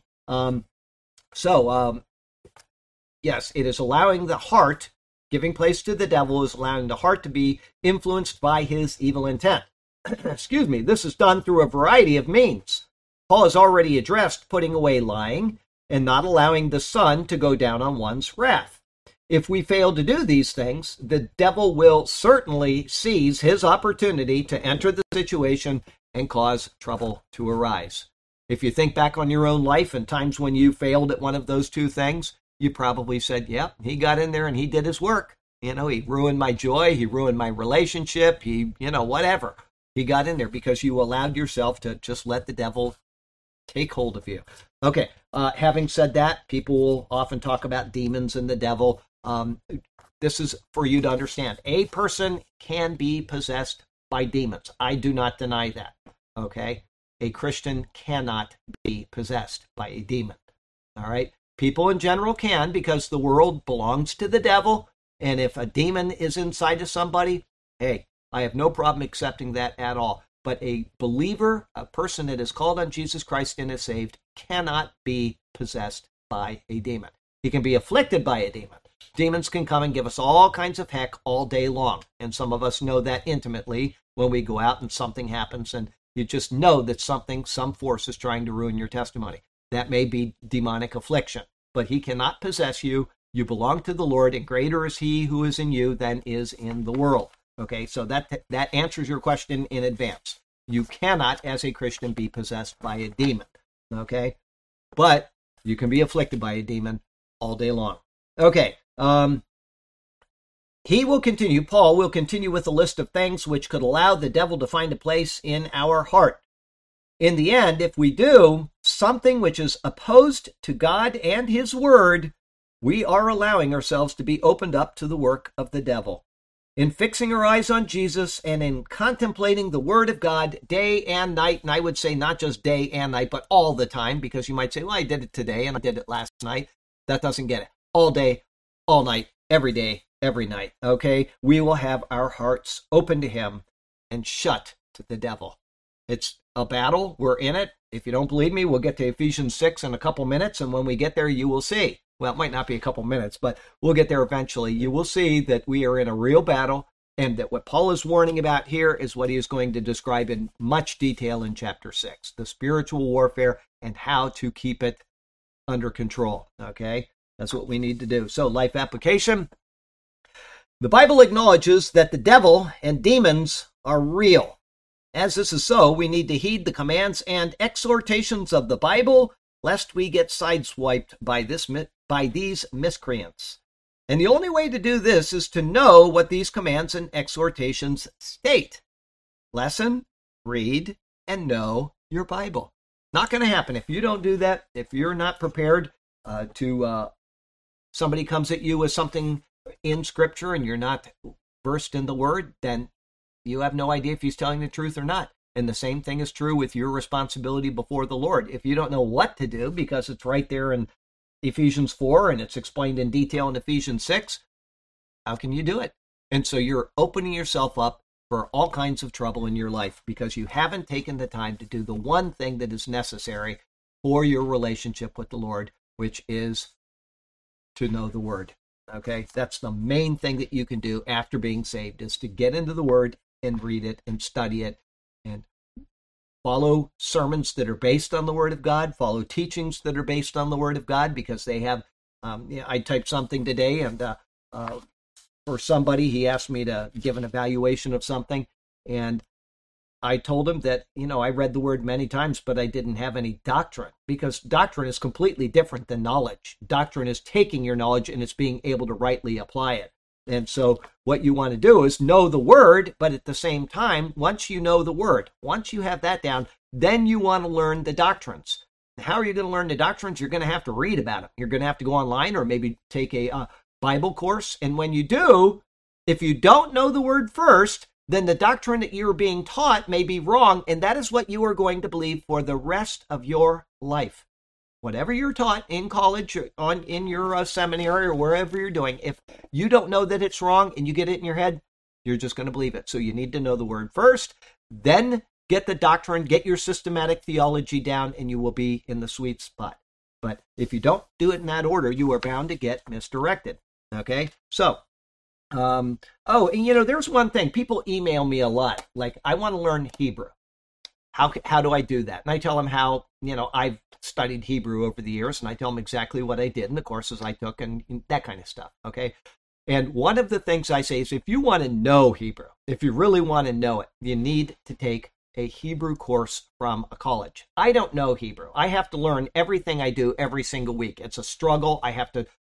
Yes, it is allowing the heart, giving place to the devil is allowing the heart to be influenced by his evil intent. Excuse me, this is done through a variety of means. Paul has already addressed putting away lying and not allowing the sun to go down on one's wrath. If we fail to do these things, the devil will certainly seize his opportunity to enter the situation and cause trouble to arise. If you think back on your own life and times when you failed at one of those two things, you probably said, yep, he got in there and he did his work. You know, he ruined my joy, he ruined my relationship, whatever. He got in there because you allowed yourself to just let the devil take hold of you. Okay, having said that, people will often talk about demons and the devil. This is for you to understand. A person can be possessed by demons. I do not deny that. Okay? A Christian cannot be possessed by a demon. All right? People in general can, because the world belongs to the devil, and if a demon is inside of somebody, hey, I have no problem accepting that at all. But a believer, a person that is called on Jesus Christ and is saved, cannot be possessed by a demon. He can be afflicted by a demon. Demons can come and give us all kinds of heck all day long. And some of us know that intimately when we go out and something happens and you just know that some force is trying to ruin your testimony. That may be demonic affliction, but he cannot possess you. You belong to the Lord, and greater is he who is in you than is in the world. Okay, so that answers your question in advance. You cannot, as a Christian, be possessed by a demon. Okay, but you can be afflicted by a demon all day long. Okay, Paul will continue with a list of things which could allow the devil to find a place in our heart. In the end, if we do something which is opposed to God and his word, we are allowing ourselves to be opened up to the work of the devil. In fixing our eyes on Jesus and in contemplating the word of God day and night, and I would say not just day and night, but all the time, because you might say, well, I did it today and I did it last night. That doesn't get it. All day, all night, every day, every night, okay? We will have our hearts open to him and shut to the devil. It's a battle. We're in it. If you don't believe me, we'll get to Ephesians 6 in a couple minutes, and when we get there, you will see. Well, it might not be a couple minutes, but we'll get there eventually. You will see that we are in a real battle, and that what Paul is warning about here is what he is going to describe in much detail in chapter 6, the spiritual warfare and how to keep it under control. Okay, that's what we need to do. So, life application. The Bible acknowledges that the devil and demons are real. As this is so, we need to heed the commands and exhortations of the Bible, lest we get sideswiped by these miscreants. And the only way to do this is to know what these commands and exhortations state. Lesson, read, and know your Bible. Not going to happen. If you don't do that, if you're not prepared somebody comes at you with something in Scripture and you're not versed in the Word, then you have no idea if he's telling the truth or not. And the same thing is true with your responsibility before the Lord. If you don't know what to do, because it's right there in Ephesians 4 and it's explained in detail in Ephesians 6, how can you do it? And so you're opening yourself up for all kinds of trouble in your life because you haven't taken the time to do the one thing that is necessary for your relationship with the Lord, which is to know the Word. Okay, that's the main thing that you can do after being saved, is to get into the Word and read it and study it and follow sermons that are based on the Word of God, follow teachings that are based on the Word of God, because they have, I typed something today, and for somebody, he asked me to give an evaluation of something, and I told him that, I read the Word many times, but I didn't have any doctrine, because doctrine is completely different than knowledge. Doctrine is taking your knowledge and it's being able to rightly apply it. And so what you want to do is know the Word, but at the same time, once you know the Word, once you have that down, then you want to learn the doctrines. How are you going to learn the doctrines? You're going to have to read about them. You're going to have to go online or maybe take a Bible course. And when you do, if you don't know the Word first, then the doctrine that you're being taught may be wrong, and that is what you are going to believe for the rest of your life. Whatever you're taught in college, or in your seminary, or wherever you're doing, if you don't know that it's wrong and you get it in your head, you're just going to believe it. So you need to know the Word first, then get the doctrine, get your systematic theology down, and you will be in the sweet spot. But if you don't do it in that order, you are bound to get misdirected. Okay? So, and there's one thing. People email me a lot, like, I want to learn Hebrew. How do I do that? And I tell them how, I've studied Hebrew over the years, and I tell them exactly what I did and the courses I took and that kind of stuff, okay? And one of the things I say is, if you want to know Hebrew, if you really want to know it, you need to take a Hebrew course from a college. I don't know Hebrew. I have to learn everything I do every single week. It's a struggle. I have to,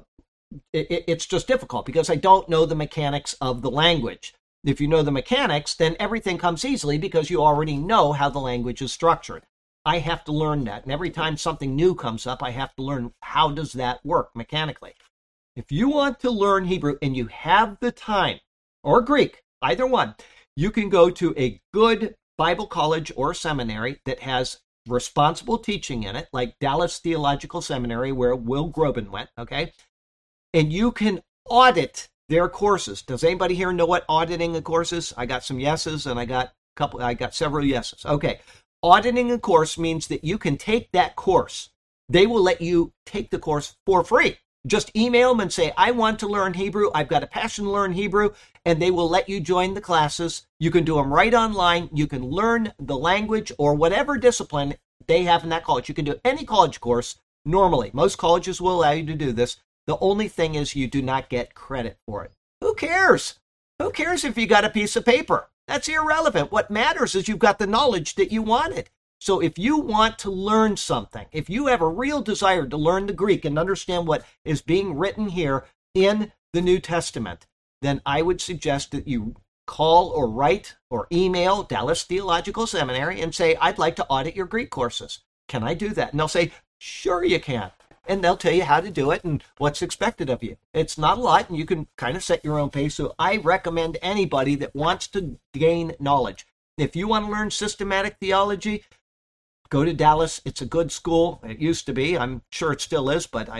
it's just difficult because I don't know the mechanics of the language. If you know the mechanics, then everything comes easily because you already know how the language is structured. I have to learn that. And every time something new comes up, I have to learn, how does that work mechanically? If you want to learn Hebrew and you have the time, or Greek, either one, you can go to a good Bible college or seminary that has responsible teaching in it, like Dallas Theological Seminary, where Will Grobin went, okay? And you can audit their courses. Does anybody here know what auditing a course is? I got some yeses and I got several yeses. Okay. Auditing a course means that you can take that course. They will let you take the course for free. Just email them and say, I want to learn Hebrew. I've got a passion to learn Hebrew, and they will let you join the classes. You can do them right online. You can learn the language or whatever discipline they have in that college. You can do any college course normally. Most colleges will allow you to do this. The only thing is you do not get credit for it. Who cares? Who cares if you got a piece of paper? That's irrelevant. What matters is you've got the knowledge that you wanted. So if you want to learn something, if you have a real desire to learn the Greek and understand what is being written here in the New Testament, then I would suggest that you call or write or email Dallas Theological Seminary and say, I'd like to audit your Greek courses. Can I do that? And they'll say, sure you can. And they'll tell you how to do it and what's expected of you. It's not a lot, and you can kind of set your own pace. So I recommend anybody that wants to gain knowledge. If you want to learn systematic theology, go to Dallas. It's a good school. It used to be. I'm sure it still is, but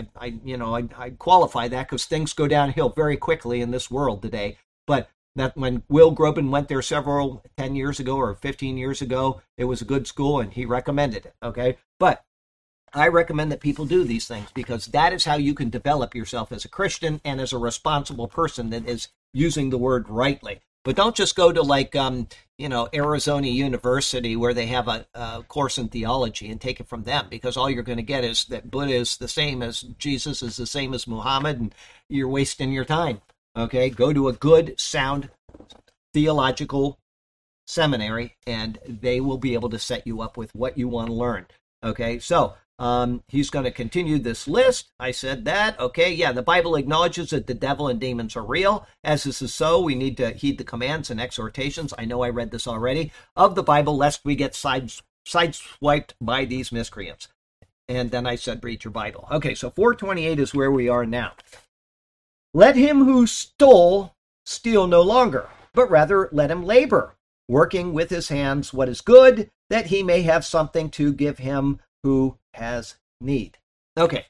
I qualify that because things go downhill very quickly in this world today. But that when Will Grobin went there 10 years ago or 15 years ago, it was a good school, and he recommended it. Okay, but I recommend that people do these things because that is how you can develop yourself as a Christian and as a responsible person that is using the Word rightly. But don't just go to Arizona University where they have a course in theology and take it from them, because all you're going to get is that Buddha is the same as Jesus, is the same as Muhammad, and you're wasting your time. Okay, go to a good, sound theological seminary, and they will be able to set you up with what you want to learn. Okay, so he's going to continue this list. I said that. Okay, yeah, the Bible acknowledges that the devil and demons are real. As this is so, we need to heed the commands and exhortations, I know I read this already, of the Bible, lest we get sideswiped by these miscreants. And then I said, read your Bible. Okay, so 428 is where we are now. Let him who stole steal no longer, but rather let him labor, working with his hands what is good, that he may have something to give him who has need. Okay.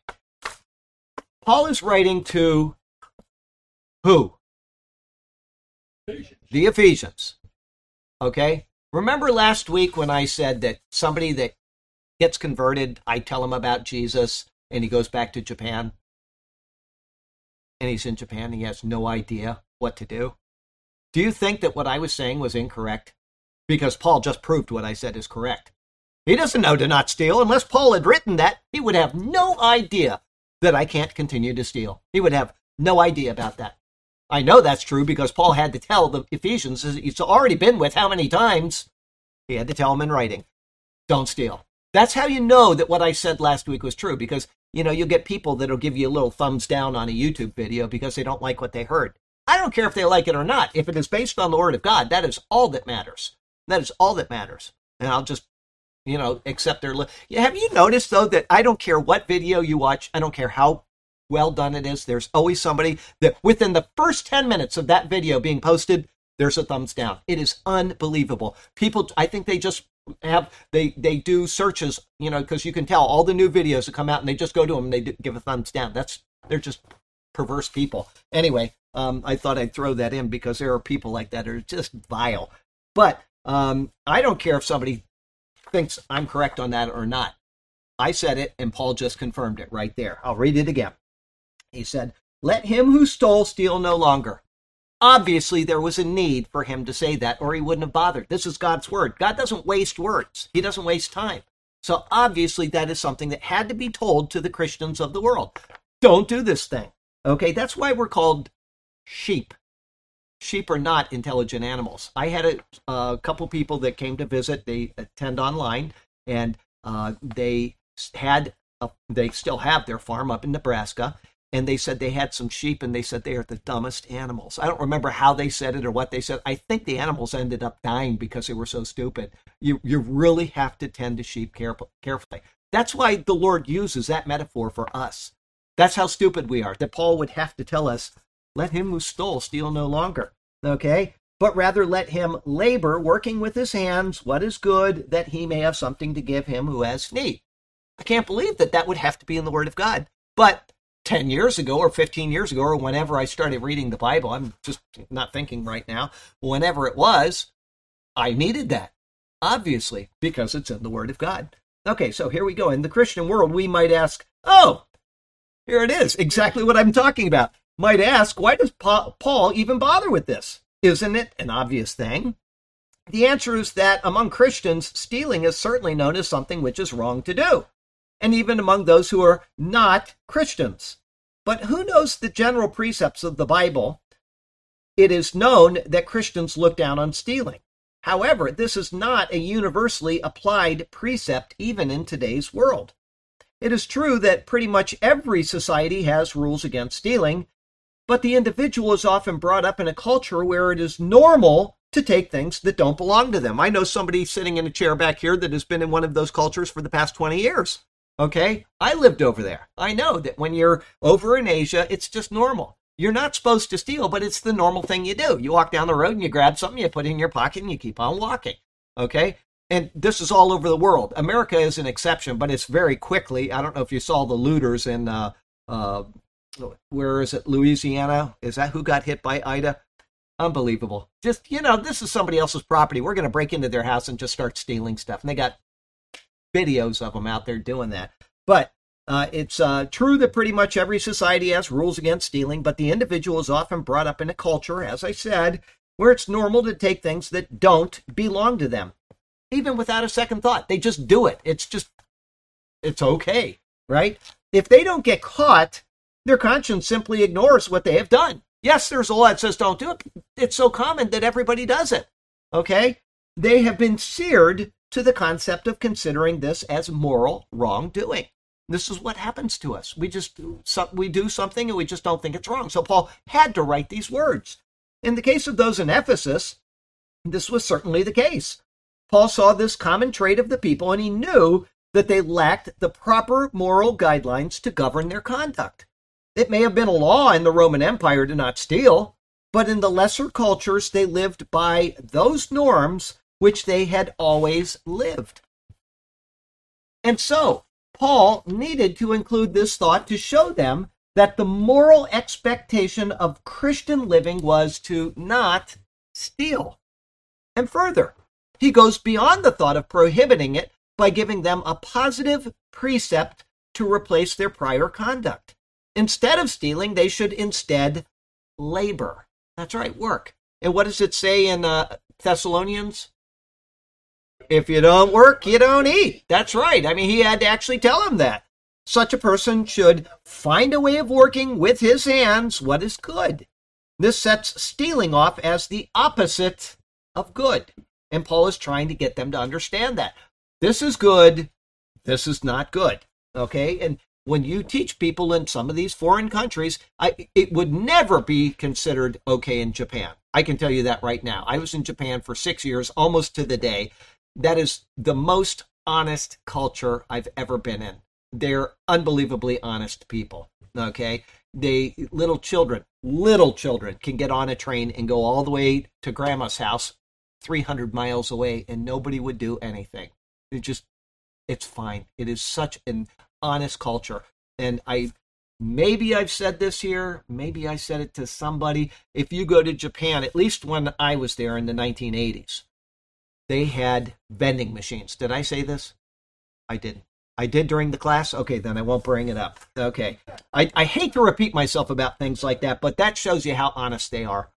Paul is writing to who?
Ephesians.
The Ephesians. Okay. Remember last week when I said that somebody that gets converted, I tell him about Jesus, and he goes back to Japan? And he's in Japan, and he has no idea what to do. Do you think that what I was saying was incorrect? Because Paul just proved what I said is correct. He doesn't know to not steal. Unless Paul had written that, he would have no idea that I can't continue to steal. He would have no idea about that. I know that's true because Paul had to tell the Ephesians, he's already been with how many times? He had to tell them in writing, don't steal. That's how you know that what I said last week was true, because, you'll get people that'll give you a little thumbs down on a YouTube video because they don't like what they heard. I don't care if they like it or not. If it is based on the Word of God, that is all that matters. That is all that matters. And I'll just, accept their... Have you noticed, though, that I don't care what video you watch, I don't care how well done it is, there's always somebody that within the first 10 minutes of that video being posted, there's a thumbs down. It is unbelievable. People, I think they just they do searches, because you can tell all the new videos that come out and they just go to them and they give a thumbs down. They're just perverse people. Anyway, I thought I'd throw that in because there are people like that who are just vile. But I don't care if somebody thinks I'm correct on that or not. I said it, and Paul just confirmed it right there. I'll read it again. He said, let him who stole steal no longer. Obviously, there was a need for him to say that, or he wouldn't have bothered. This is God's word. God doesn't waste words. He doesn't waste time. So obviously, that is something that had to be told to the Christians of the world. Don't do this thing. Okay, that's why we're called sheep. Sheep are not intelligent animals. I had a couple people that came to visit. They attend online, and they still have their farm up in Nebraska. And they said they had some sheep, and they said they are the dumbest animals. I don't remember how they said it or what they said. I think the animals ended up dying because they were so stupid. You really have to tend to sheep carefully. That's why the Lord uses that metaphor for us. That's how stupid we are, that Paul would have to tell us, let him who stole steal no longer, okay? But rather let him labor, working with his hands, what is good, that he may have something to give him who has need. I can't believe that would have to be in the Word of God. But 10 years ago or 15 years ago or whenever I started reading the Bible, I'm just not thinking right now, whenever it was, I needed that, obviously, because it's in the Word of God. Okay, so here we go. In the Christian world, we might ask, oh, here it is, exactly what I'm talking about. Might ask, why does Paul even bother with this? Isn't it an obvious thing? The answer is that among Christians, stealing is certainly known as something which is wrong to do, and even among those who are not Christians. But who knows the general precepts of the Bible? It is known that Christians look down on stealing. However, this is not a universally applied precept even in today's world. It is true that pretty much every society has rules against stealing, but the individual is often brought up in a culture where it is normal to take things that don't belong to them. I know somebody sitting in a chair back here that has been in one of those cultures for the past 20 years. Okay? I lived over there. I know that when you're over in Asia, it's just normal. You're not supposed to steal, but it's the normal thing you do. You walk down the road and you grab something, you put it in your pocket, and you keep on walking. Okay? And this is all over the world. America is an exception, but it's very quickly. I don't know if you saw the looters in, where is it, Louisiana? Is that who got hit by Ida? Unbelievable. Just, this is somebody else's property. We're going to break into their house and just start stealing stuff. And they got videos of them out there doing that. But it's true that pretty much every society has rules against stealing, but the individual is often brought up in a culture, as I said, where it's normal to take things that don't belong to them, even without a second thought. They just do it. It's okay, right? If they don't get caught, their conscience simply ignores what they have done. Yes, there's a law that says don't do it. It's so common that everybody does it, okay? They have been seared to the concept of considering this as moral wrongdoing. This is what happens to us. We do something and we just don't think it's wrong. So Paul had to write these words. In the case of those in Ephesus, this was certainly the case. Paul saw this common trait of the people, and he knew that they lacked the proper moral guidelines to govern their conduct. It may have been a law in the Roman Empire to not steal, but in the lesser cultures, they lived by those norms which they had always lived. And so, Paul needed to include this thought to show them that the moral expectation of Christian living was to not steal. And further, he goes beyond the thought of prohibiting it by giving them a positive precept to replace their prior conduct. Instead of stealing, they should instead labor. That's right, work. And what does it say in Thessalonians? If you don't work, you don't eat. That's right. I mean, he had to actually tell him that. Such a person should find a way of working with his hands what is good. This sets stealing off as the opposite of good. And Paul is trying to get them to understand that. This is good. This is not good. Okay? And when you teach people in some of these foreign countries, it would never be considered okay in Japan. I can tell you that right now. I was in Japan for 6 years, almost to the day. That is the most honest culture I've ever been in. They're unbelievably honest people, okay? Little children can get on a train and go all the way to grandma's house 300 miles away, and nobody would do anything. It's fine. It is such an honest culture. And maybe I've said this here, maybe I said it to somebody. If you go to Japan, at least when I was there in the 1980s, they had vending machines. Did I say this? I didn't. I did during the class? Okay, then I won't bring it up. Okay. I hate to repeat myself about things like that, but that shows you how honest they are.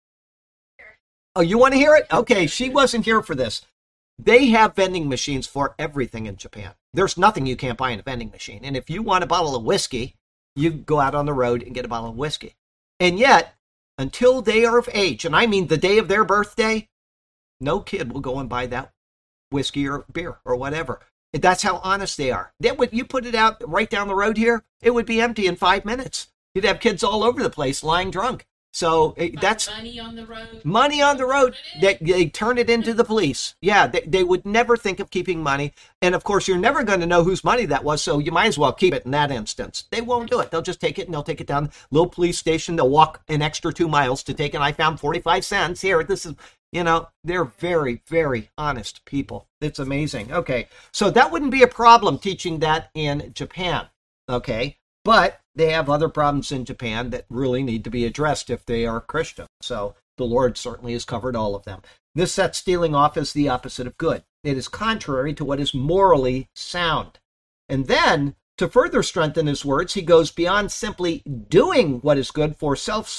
Oh, you want to hear it? Okay, she wasn't here for this. They have vending machines for everything in Japan. There's nothing you can't buy in a vending machine. And if you want a bottle of whiskey, you go out on the road and get a bottle of whiskey. And yet, until they are of age, and I mean the day of their birthday, no kid will go and buy that whiskey or beer or whatever. That's how honest they are. You put it out right down the road here, it would be empty in 5 minutes. You'd have kids all over the place lying drunk. So that's money on the road. Money on the road. They turn it into the police. Yeah, they would never think of keeping money. And of course, you're never going to know whose money that was, so you might as well keep it in that instance. They won't do it. They'll just take it and they'll take it down the little police station. They'll walk an extra 2 miles to take it. I found 45 cents here. This is, they're very, very honest people. It's amazing. Okay, so that wouldn't be a problem teaching that in Japan. Okay, but they have other problems in Japan that really need to be addressed if they are Christian. So the Lord certainly has covered all of them. This sets stealing off as the opposite of good. It is contrary to what is morally sound. And then, to further strengthen his words, he goes beyond simply doing what is good for self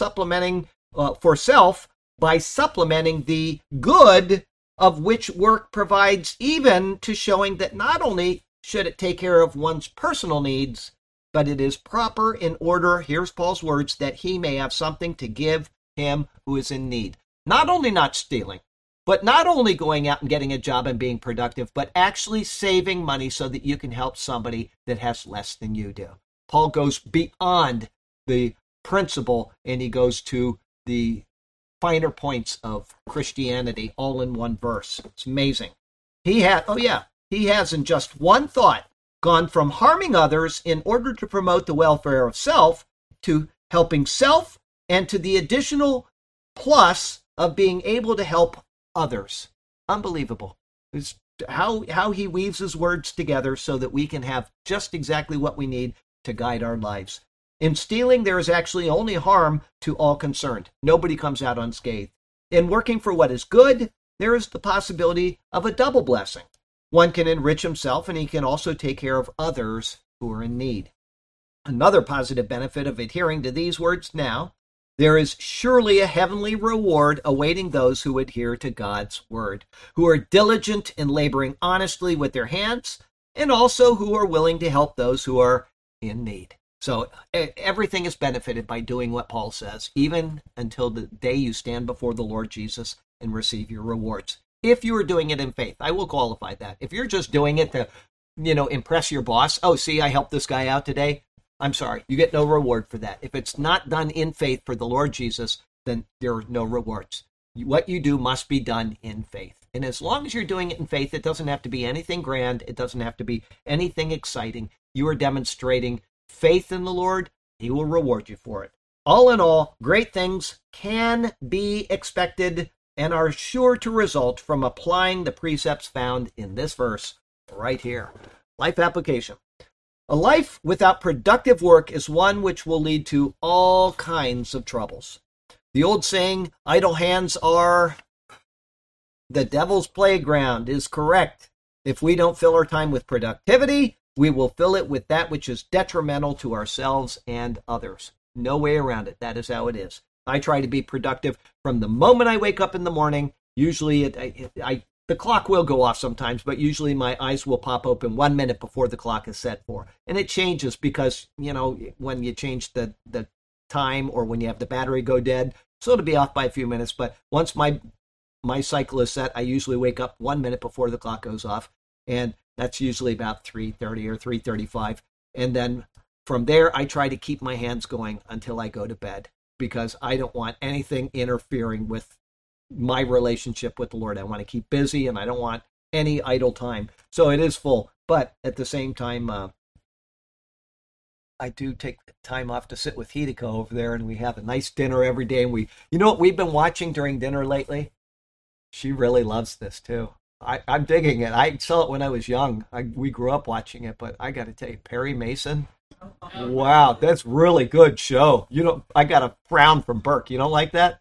by supplementing the good of which work provides, even to showing that not only should it take care of one's personal needs, but it is proper in order, here's Paul's words, that he may have something to give him who is in need. Not only not stealing, but not only going out and getting a job and being productive, but actually saving money so that you can help somebody that has less than you do. Paul goes beyond the principle and he goes to the finer points of Christianity all in one verse. It's amazing. He has in just one thought gone from harming others in order to promote the welfare of self to helping self and to the additional plus of being able to help others. Unbelievable. It's how he weaves his words together so that we can have just exactly what we need to guide our lives. In stealing, there is actually only harm to all concerned. Nobody comes out unscathed. In working for what is good, there is the possibility of a double blessing. One can enrich himself, and he can also take care of others who are in need. Another positive benefit of adhering to these words now There is surely a heavenly reward awaiting those who adhere to God's word, who are diligent in laboring honestly with their hands, and also who are willing to help those who are in need. So everything is benefited by doing what Paul says, even until the day you stand before the Lord Jesus and receive your rewards. If you are doing it in faith, I will qualify that. If you're just doing it to, impress your boss, oh, see, I helped this guy out today, I'm sorry, you get no reward for that. If it's not done in faith for the Lord Jesus, then there are no rewards. What you do must be done in faith. And as long as you're doing it in faith, it doesn't have to be anything grand. It doesn't have to be anything exciting. You are demonstrating faith in the Lord. He will reward you for it. All in all, great things can be expected and are sure to result from applying the precepts found in this verse right here. Life application. A life without productive work is one which will lead to all kinds of troubles. The old saying, idle hands are the devil's playground, is correct. If we don't fill our time with productivity, we will fill it with that which is detrimental to ourselves and others. No way around it. That is how it is. I try to be productive from the moment I wake up in the morning. Usually the clock will go off sometimes, but usually my eyes will pop open 1 minute before the clock is set for. And it changes because, when you change the time or when you have the battery go dead, so it'll be off by a few minutes. But once my cycle is set, I usually wake up 1 minute before the clock goes off. And that's usually about 3:30 or 3:35. And then from there, I try to keep my hands going until I go to bed because I don't want anything interfering with my relationship with the Lord. I want to keep busy and I don't want any idle time. So it is full. But at the same time, I do take time off to sit with Hideko over there and we have a nice dinner every day. And you know what we've been watching during dinner lately? She really loves this too. I'm digging it. I saw it when I was young. We grew up watching it, but I got to tell you, Perry Mason. Wow, that's really good show. I got a frown from Burke. You don't like that?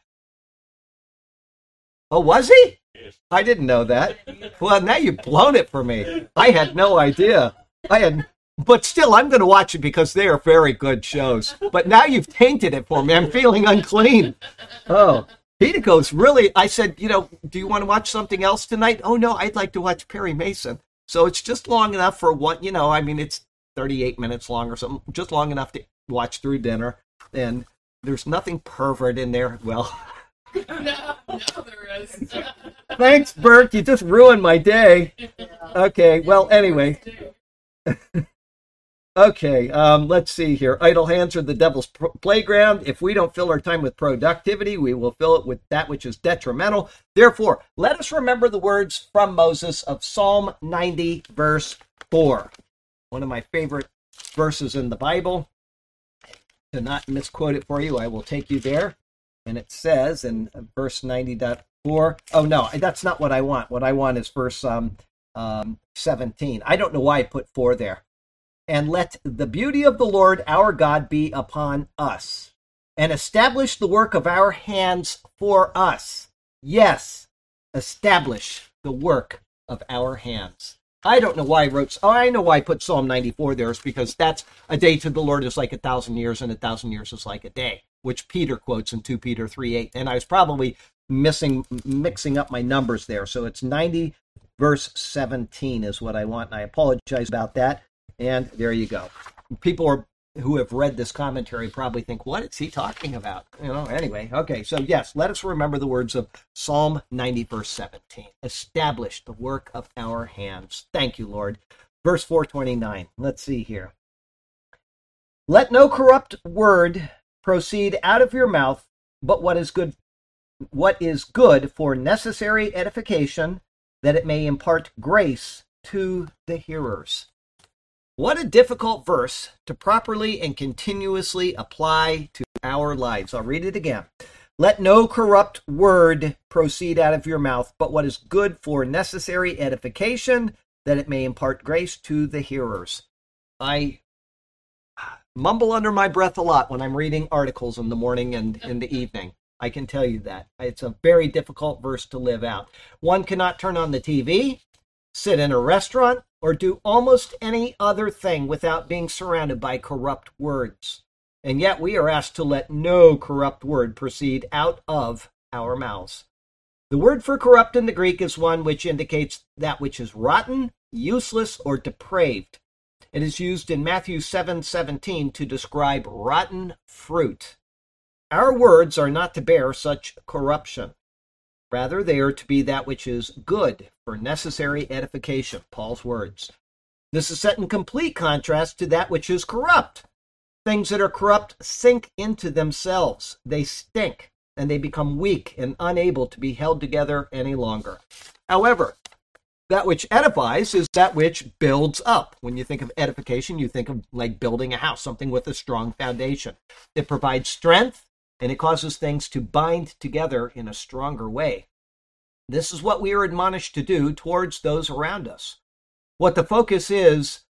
Oh, was he?
Yes.
I didn't know that. Well, now you've blown it for me. I had no idea. But still, I'm going to watch it because they are very good shows. But now you've tainted it for me. I'm feeling unclean. Oh, Hideko's really, I said, do you want to watch something else tonight? Oh, no, I'd like to watch Perry Mason. So it's just long enough for one, it's 38 minutes long or something, just long enough to watch through dinner. And there's nothing pervert in there. Well,
No, there is.
thanks, Bert. You just ruined my day. Okay, well, anyway. Okay, let's see here. Idle hands are the devil's playground. If we don't fill our time with productivity, we will fill it with that which is detrimental. Therefore, let us remember the words from Moses of Psalm 90, verse 4. One of my favorite verses in the Bible. To not misquote it for you, I will take you there. And it says in verse 90.4, oh no, that's not what I want. What I want is verse 17. I don't know why I put 4 there. And let the beauty of the Lord our God be upon us, and establish the work of our hands for us. Yes, establish the work of our hands. I don't know why I wrote, I know why I put Psalm 94 there. It's because that's a day to the Lord is like 1,000 years, and 1,000 years is like a day, which Peter quotes in 2 Peter 3:8. And I was probably mixing up my numbers there. So it's 90 verse 17 is what I want, and I apologize about that. And there you go. People who have read this commentary probably think, what is he talking about? Anyway. Okay, so yes, let us remember the words of Psalm 90, verse 17. Establish the work of our hands. Thank you, Lord. Verse 429. Let's see here. Let no corrupt word proceed out of your mouth, but what is good for necessary edification, that it may impart grace to the hearers. What a difficult verse to properly and continuously apply to our lives. I'll read it again. Let no corrupt word proceed out of your mouth, but what is good for necessary edification, that it may impart grace to the hearers. I mumble under my breath a lot when I'm reading articles in the morning and in the evening. I can tell you that. It's a very difficult verse to live out. One cannot turn on the TV, sit in a restaurant, or do almost any other thing without being surrounded by corrupt words. And yet we are asked to let no corrupt word proceed out of our mouths. The word for corrupt in the Greek is one which indicates that which is rotten, useless, or depraved. It is used in Matthew 7:17 to describe rotten fruit. Our words are not to bear such corruption. Rather, they are to be that which is good for necessary edification, Paul's words. This is set in complete contrast to that which is corrupt. Things that are corrupt sink into themselves. They stink, and they become weak and unable to be held together any longer. However, that which edifies is that which builds up. When you think of edification, you think of like building a house, something with a strong foundation. It provides strength, and it causes things to bind together in a stronger way. This is what we are admonished to do towards those around us. What the focus is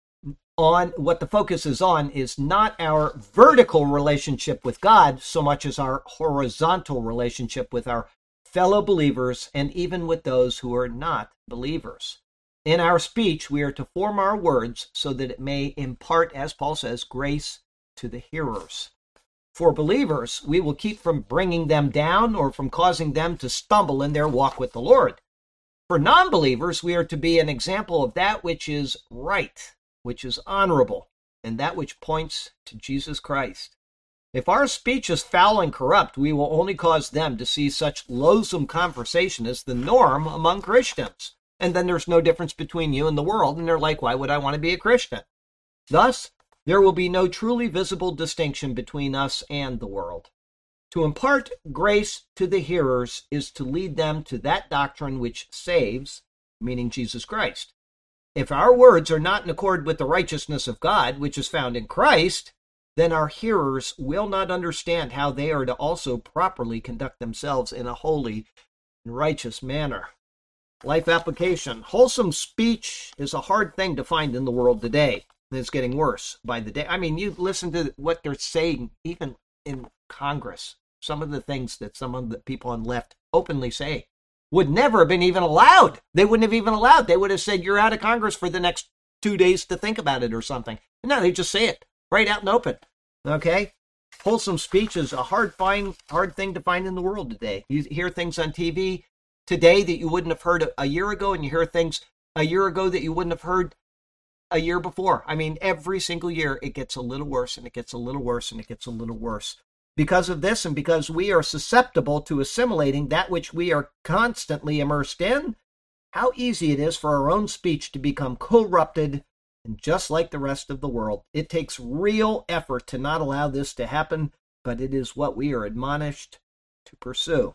on is not our vertical relationship with God so much as our horizontal relationship with our fellow believers and even with those who are not believers. In our speech, we are to form our words so that it may impart, as Paul says, grace to the hearers. For believers, we will keep from bringing them down or from causing them to stumble in their walk with the Lord. For non-believers, we are to be an example of that which is right, which is honorable, and that which points to Jesus Christ. If our speech is foul and corrupt, we will only cause them to see such loathsome conversation as the norm among Christians. And then there's no difference between you and the world, and they're like, why would I want to be a Christian? Thus, there will be no truly visible distinction between us and the world. To impart grace to the hearers is to lead them to that doctrine which saves, meaning Jesus Christ. If our words are not in accord with the righteousness of God, which is found in Christ, then our hearers will not understand how they are to also properly conduct themselves in a holy and righteous manner. Life application. Wholesome speech is a hard thing to find in the world today. It's getting worse by the day. I mean, you listen to what they're saying, even in Congress. Some of the things that some of the people on the left openly say would never have been even allowed. They wouldn't have even allowed. They would have said, you're out of Congress for the next 2 days to think about it or something. No, they just say it right out in the open. Okay? Wholesome speech is a hard thing to find in the world today. You hear things on TV today that you wouldn't have heard a year ago, and you hear things a year ago that you wouldn't have heard a year before. I mean, every single year it gets a little worse, and it gets a little worse, and it gets a little worse. Because of this, and because we are susceptible to assimilating that which we are constantly immersed in, how easy it is for our own speech to become corrupted and just like the rest of the world. It takes real effort to not allow this to happen, but it is what we are admonished to pursue.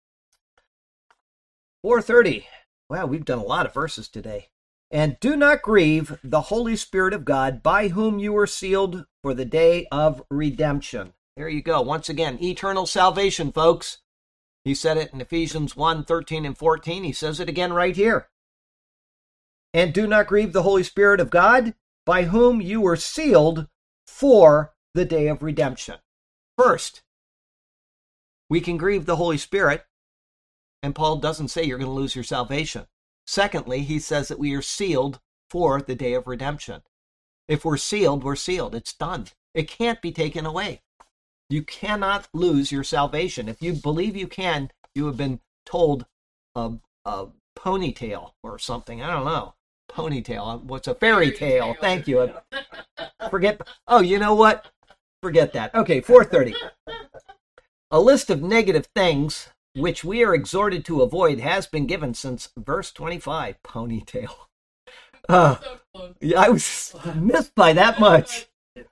4:30. Wow, we've done a lot of verses today. And do not grieve the Holy Spirit of God, by whom you were sealed for the day of redemption. There you go. Once again, eternal salvation, folks. He said it in Ephesians 1:13 and 14. He says it again right here. And do not grieve the Holy Spirit of God, by whom you were sealed for the day of redemption. First, we can grieve the Holy Spirit, and Paul doesn't say you're going to lose your salvation. Secondly, he says that we are sealed for the day of redemption. If we're sealed, we're sealed. It's done. It can't be taken away. You cannot lose your salvation. If you believe you can, you have been told a ponytail or something. I don't know. Ponytail. What's a fairy tale? Thank you. Forget. Oh, you know what? Forget that. Okay, 4:30. A list of negative things which we are exhorted to avoid has been given since verse 25. Ponytail. Yeah, I was missed by that much.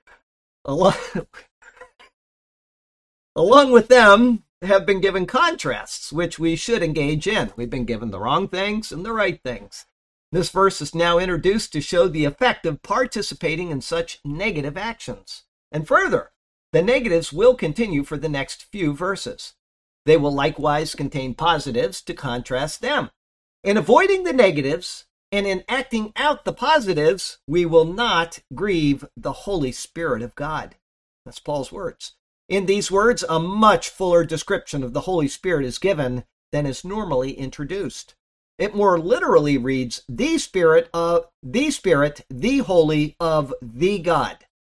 Along with them have been given contrasts, which we should engage in. We've been given the wrong things and the right things. This verse is now introduced to show the effect of participating in such negative actions. And further, the negatives will continue for the next few verses. They will likewise contain positives to contrast them. In avoiding the negatives and in acting out the positives, we will not grieve the Holy Spirit of God. That's Paul's words. In these words, a much fuller description of the Holy Spirit is given than is normally introduced. It more literally reads, the Spirit, the Holy of the God.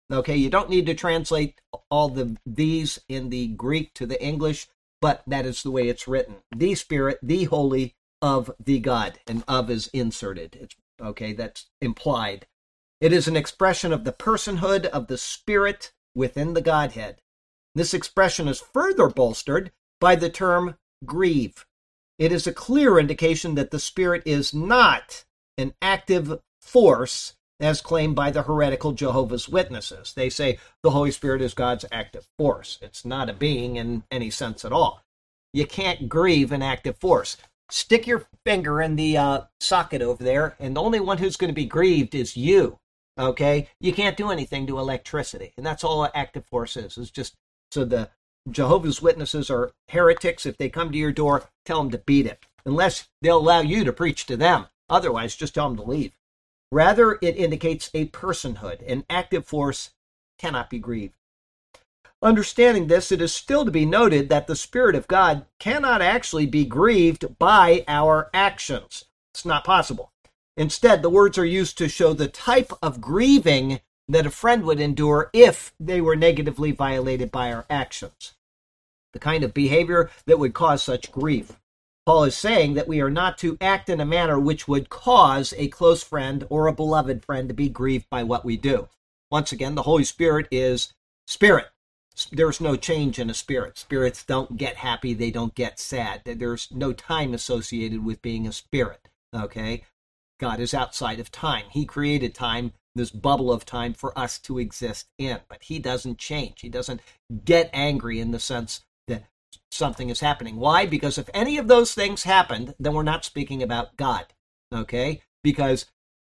Okay, you don't need to translate all these in the Greek to the English, but that is the way it's written. The Spirit, the Holy of the God, and of is inserted. Okay, that's implied. It is an expression of the personhood of the Spirit within the Godhead. This expression is further bolstered by the term grieve. It is a clear indication that the Spirit is not an active force as claimed by the heretical Jehovah's Witnesses. They say the Holy Spirit is God's active force. It's not a being in any sense at all. You can't grieve an active force. Stick your finger in the socket over there, and the only one who's going to be grieved is you. Okay? You can't do anything to electricity, and that's all an active force is. It's just so the Jehovah's Witnesses are heretics. If they come to your door, tell them to beat it, unless they'll allow you to preach to them. Otherwise, just tell them to leave. Rather, it indicates a personhood. An active force cannot be grieved. Understanding this, it is still to be noted that the Spirit of God cannot actually be grieved by our actions. It's not possible. Instead, the words are used to show the type of grieving that a friend would endure if they were negatively violated by our actions. The kind of behavior that would cause such grief. Paul is saying that we are not to act in a manner which would cause a close friend or a beloved friend to be grieved by what we do. Once again, the Holy Spirit is spirit. There's no change in a spirit. Spirits don't get happy. They don't get sad. There's no time associated with being a spirit. Okay? God is outside of time. He created time, this bubble of time for us to exist in. But he doesn't change. He doesn't get angry in the sense that something is happening. Why? Because if any of those things happened, then we're not speaking about God. Okay? Because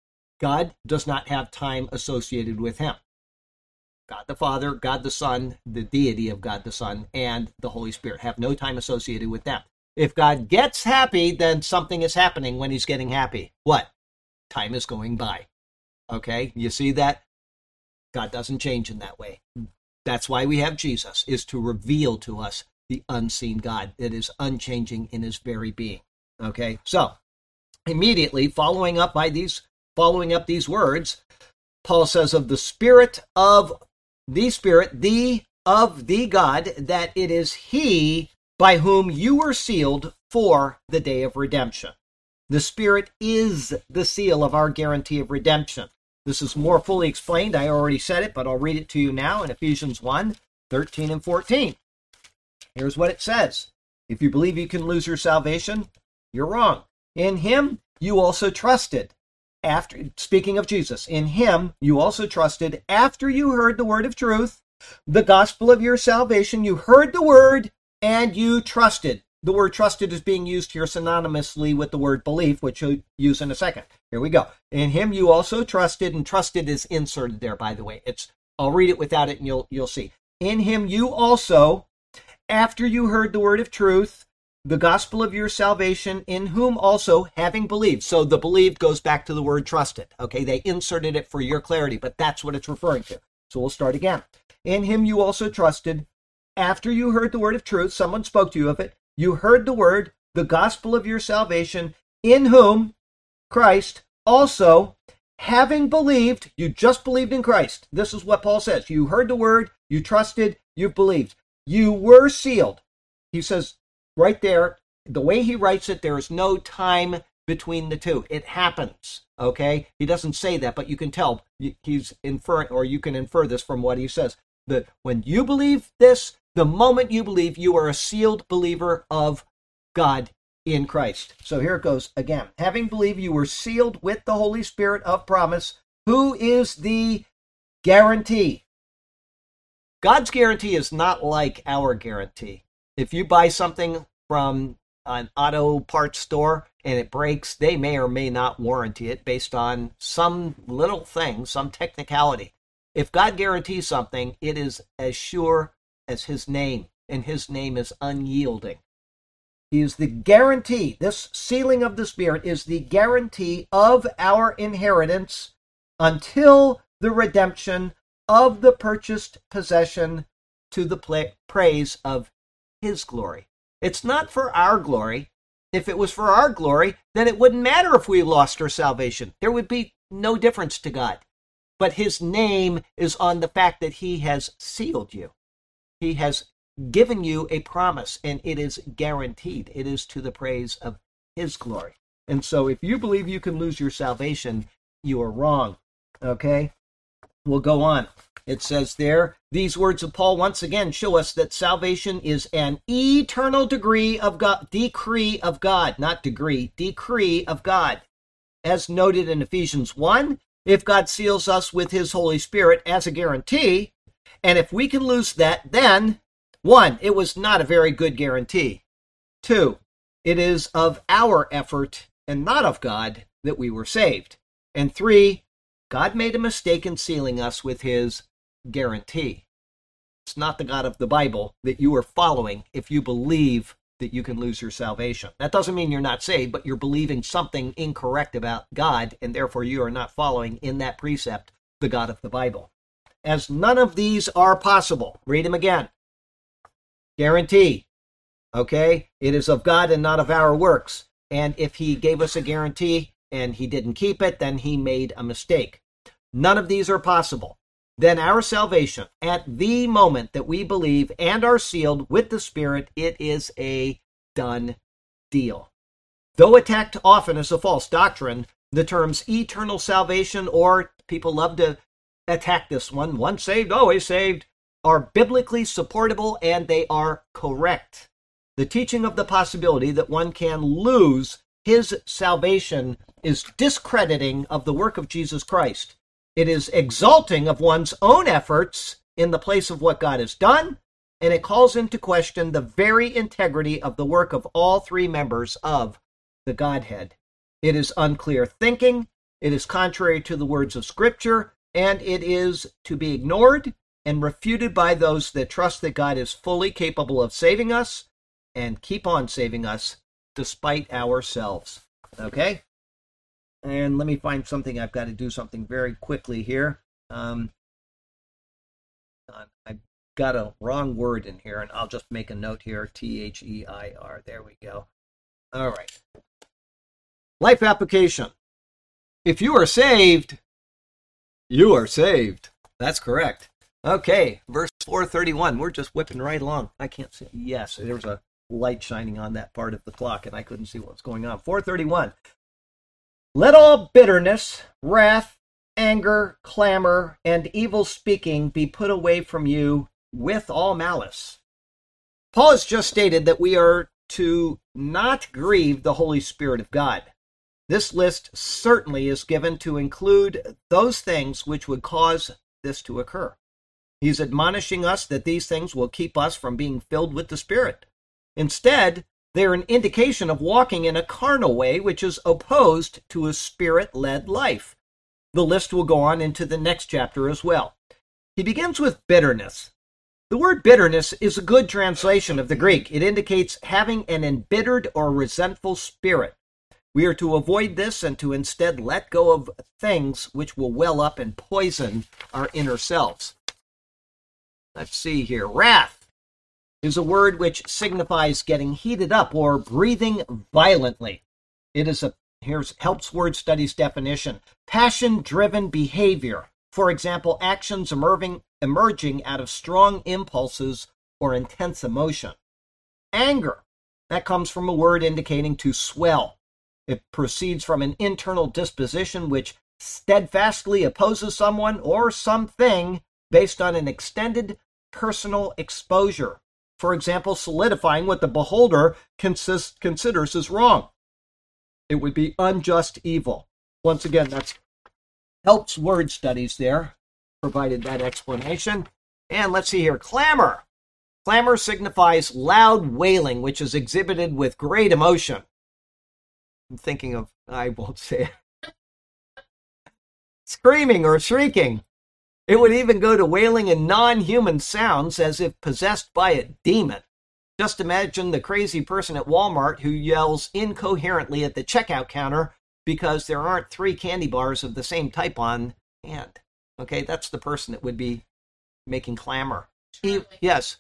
God does not have time associated with him. God the Father, God the Son, the deity of God the Son, and the Holy Spirit have no time associated with them. If God gets happy, then something is happening when he's getting happy. What? Time is going by. Okay? You see that? God doesn't change in that way. That's why we have Jesus, is to reveal to us the unseen God that is unchanging in his very being. Okay? So, immediately following up these words, Paul says of the Spirit, the of the God, that it is he by whom you were sealed for the day of redemption. The Spirit is the seal of our guarantee of redemption. This is more fully explained. I already said it, but I'll read it to you now in Ephesians 1:13 and 14. Here's what it says. If you believe you can lose your salvation, you're wrong. In him you also trusted. Speaking of Jesus, in him you also trusted after you heard the word of truth, the gospel of your salvation. You heard the word and you trusted. The word trusted is being used here synonymously with the word belief, which you'll use in a second. Here we go. In him you also trusted, and trusted is inserted there, by the way. I'll read it without it and you'll see. In him you also, after you heard the word of truth, the gospel of your salvation, in whom also, having believed. So the believed goes back to the word trusted. Okay, they inserted it for your clarity, but that's what it's referring to. So we'll start again. In him you also trusted, after you heard the word of truth, someone spoke to you of it, you heard the word, the gospel of your salvation, in whom, Christ, also, having believed, you just believed in Christ. This is what Paul says. You heard the word, you trusted, you believed. You were sealed. He says, right there, the way he writes it, there is no time between the two. It happens, okay? He doesn't say that, but you can tell he's inferring, or you can infer this from what he says. That when you believe this, the moment you believe, you are a sealed believer of God in Christ. So here it goes again. Having believed, you were sealed with the Holy Spirit of promise, who is the guarantee. God's guarantee is not like our guarantee. If you buy something from an auto parts store and it breaks, they may or may not warranty it based on some little thing, some technicality. If God guarantees something, it is as sure as his name, and his name is unyielding. He is the guarantee. This sealing of the Spirit is the guarantee of our inheritance until the redemption of the purchased possession to the praise of his glory. It's not for our glory. If it was for our glory, then it wouldn't matter if we lost our salvation. There would be no difference to God. but his name is on the fact that he has sealed you. He has given you a promise, and it is guaranteed. It is to the praise of his glory. And so if you believe you can lose your salvation, you are wrong. Okay? We'll go on. It says there, these words of Paul once again show us that salvation is an eternal decree of God, not degree, decree of God. As noted in Ephesians 1, if God seals us with his Holy Spirit as a guarantee, and if we can lose that, then 1, it was not a very good guarantee. 2, it is of our effort and not of God that we were saved. And 3, God made a mistake in sealing us with his guarantee. It's not the God of the Bible that you are following if you believe that you can lose your salvation. That doesn't mean you're not saved, but you're believing something incorrect about God, and therefore you are not following in that precept the God of the Bible. As none of these are possible. Read them again. Guarantee. Okay? It is of God and not of our works. And if he gave us a guarantee and he didn't keep it, then he made a mistake. None of these are possible. Then our salvation, at the moment that we believe and are sealed with the Spirit, it is a done deal. Though attacked often as a false doctrine, the terms eternal salvation, or people love to attack this one, once saved, always saved, are biblically supportable and they are correct. The teaching of the possibility that one can lose his salvation is discrediting of the work of Jesus Christ. It is exalting of one's own efforts in the place of what God has done, and it calls into question the very integrity of the work of all three members of the Godhead. It is unclear thinking, it is contrary to the words of Scripture, and it is to be ignored and refuted by those that trust that God is fully capable of saving us and keep on saving us despite ourselves. Okay? And let me find something. I've got to do something very quickly here. I've got a wrong word in here, and I'll just make a note here. T-H-E-I-R. There we go. All right. Life application. If you are saved, you are saved. That's correct. Okay, verse 431. We're just whipping right along. I can't see. Yes, there was a light shining on that part of the clock, and I couldn't see what was going on. 431. Let all bitterness, wrath, anger, clamor, and evil speaking be put away from you with all malice. Paul has just stated that we are to not grieve the Holy Spirit of God. This list certainly is given to include those things which would cause this to occur. He's admonishing us that these things will keep us from being filled with the Spirit. Instead, they're an indication of walking in a carnal way, which is opposed to a Spirit-led life. The list will go on into the next chapter as well. He begins with bitterness. The word bitterness is a good translation of the Greek. It indicates having an embittered or resentful spirit. We are to avoid this and to instead let go of things which will well up and poison our inner selves. Let's see here. Wrath is a word which signifies getting heated up or breathing violently. It is here's Helps Word Studies definition. Passion-driven behavior. For example, actions emerging out of strong impulses or intense emotion. Anger. That comes from a word indicating to swell. It proceeds from an internal disposition which steadfastly opposes someone or something based on an extended personal exposure. For example, solidifying what the beholder considers as wrong. It would be unjust evil. Once again, that's Helps Word Studies there, provided that explanation. And let's see here, clamor. Clamor signifies loud wailing, which is exhibited with great emotion. I'm thinking of, I won't say it. Screaming or shrieking. It would even go to wailing in non-human sounds as if possessed by a demon. Just imagine the crazy person at Walmart who yells incoherently at the checkout counter because there aren't 3 candy bars of the same type on hand. Okay, that's the person that would be making clamor.
Charlie,
yes?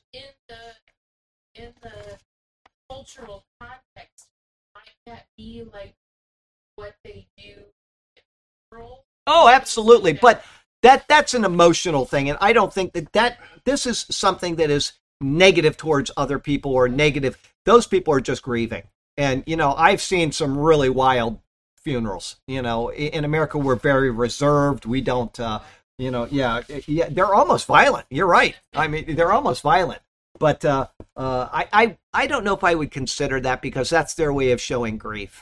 In the cultural context, might that be like what they do in rural?
Oh, absolutely. But That's an emotional thing, and I don't think that this is something that is negative towards other people or negative. Those people are just grieving. And, I've seen some really wild funerals. In America, we're very reserved. We don't, yeah, they're almost violent. You're right. I mean, they're almost violent. But I don't know if I would consider that, because that's their way of showing grief.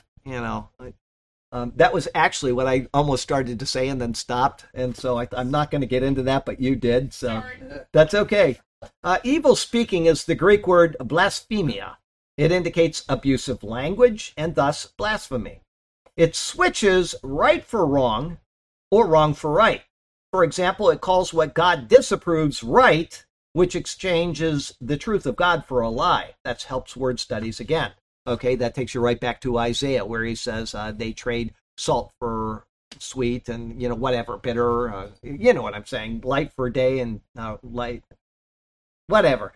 That was actually what I almost started to say and then stopped. And so I'm not going to get into that, but you did. So that's okay. Evil speaking is the Greek word blasphemia. It indicates abusive language and thus blasphemy. It switches right for wrong or wrong for right. For example, it calls what God disapproves right, which exchanges the truth of God for a lie. That helps word studies again. Okay, that takes you right back to Isaiah, where he says they trade salt for sweet and, whatever, bitter. You know what I'm saying, light for day and light, whatever.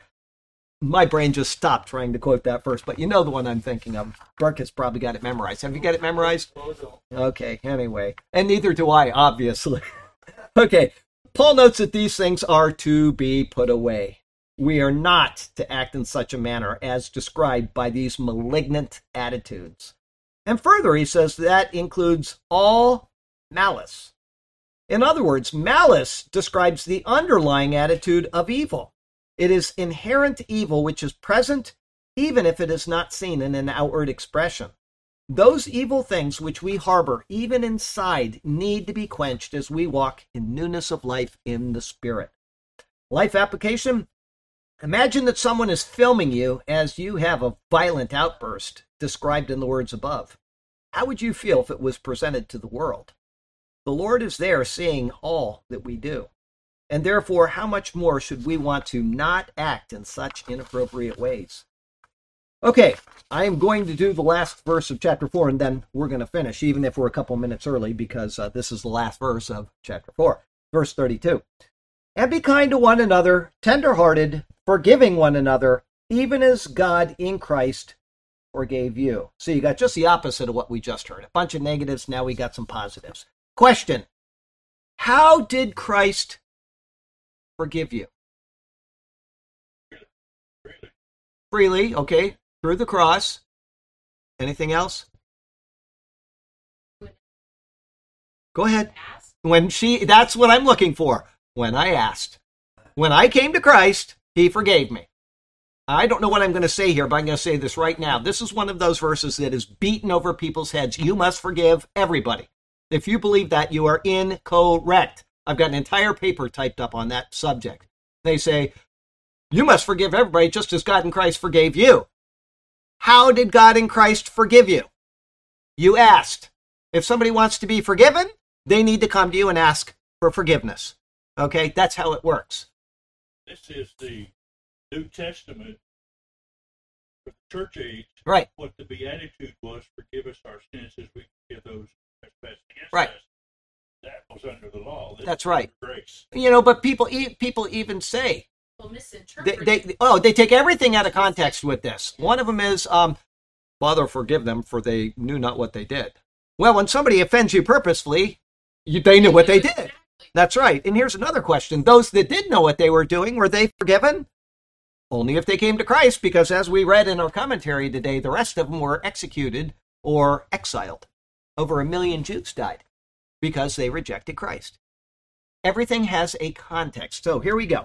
My brain just stopped trying to quote that verse, but you know the one I'm thinking of. Burke has probably got it memorized. Have you got it memorized? Okay, anyway. And neither do I, obviously. Okay, Paul notes that these things are to be put away. We are not to act in such a manner as described by these malignant attitudes. And further, he says that includes all malice. In other words, malice describes the underlying attitude of evil. It is inherent evil which is present even if it is not seen in an outward expression. Those evil things which we harbor even inside need to be quenched as we walk in newness of life in the Spirit. Life application: imagine that someone is filming you as you have a violent outburst described in the words above. How would you feel if it was presented to the world? The Lord is there seeing all that we do. And therefore, how much more should we want to not act in such inappropriate ways? Okay, I am going to do the last verse of chapter 4, and then we're going to finish, even if we're a couple minutes early, because this is the last verse of chapter 4, verse 32. And be kind to one another, tender-hearted, forgiving one another, even as God in Christ forgave you. So you got just the opposite of what we just heard. A bunch of negatives, now we got some positives. Question: how did Christ forgive you? Freely, okay, through the cross. Anything else? Go ahead. That's what I'm looking for. When I asked. When I came to Christ, he forgave me. I don't know what I'm going to say here, but I'm going to say this right now. This is one of those verses that is beaten over people's heads. You must forgive everybody. If you believe that, you are incorrect. I've got an entire paper typed up on that subject. They say, you must forgive everybody just as God in Christ forgave you. How did God in Christ forgive you? You asked. If somebody wants to be forgiven, they need to come to you and ask for forgiveness. Okay, that's how it works.
This is the New Testament for the church age.
Right.
What the Beatitude was: forgive us our sins as we forgive those who trespass against
right.
us. That was under the law.
That's right.
Grace.
But people even say,
well, misinterpret.
They take everything out of context with this. One of them is, Father, forgive them, for they knew not what they did. Well, when somebody offends you purposefully, they knew what they did. Exactly. That's right. And here's another question. Those that did know what they were doing, were they forgiven? Only if they came to Christ, because as we read in our commentary today, the rest of them were executed or exiled. Over 1 million Jews died because they rejected Christ. Everything has a context. So here we go.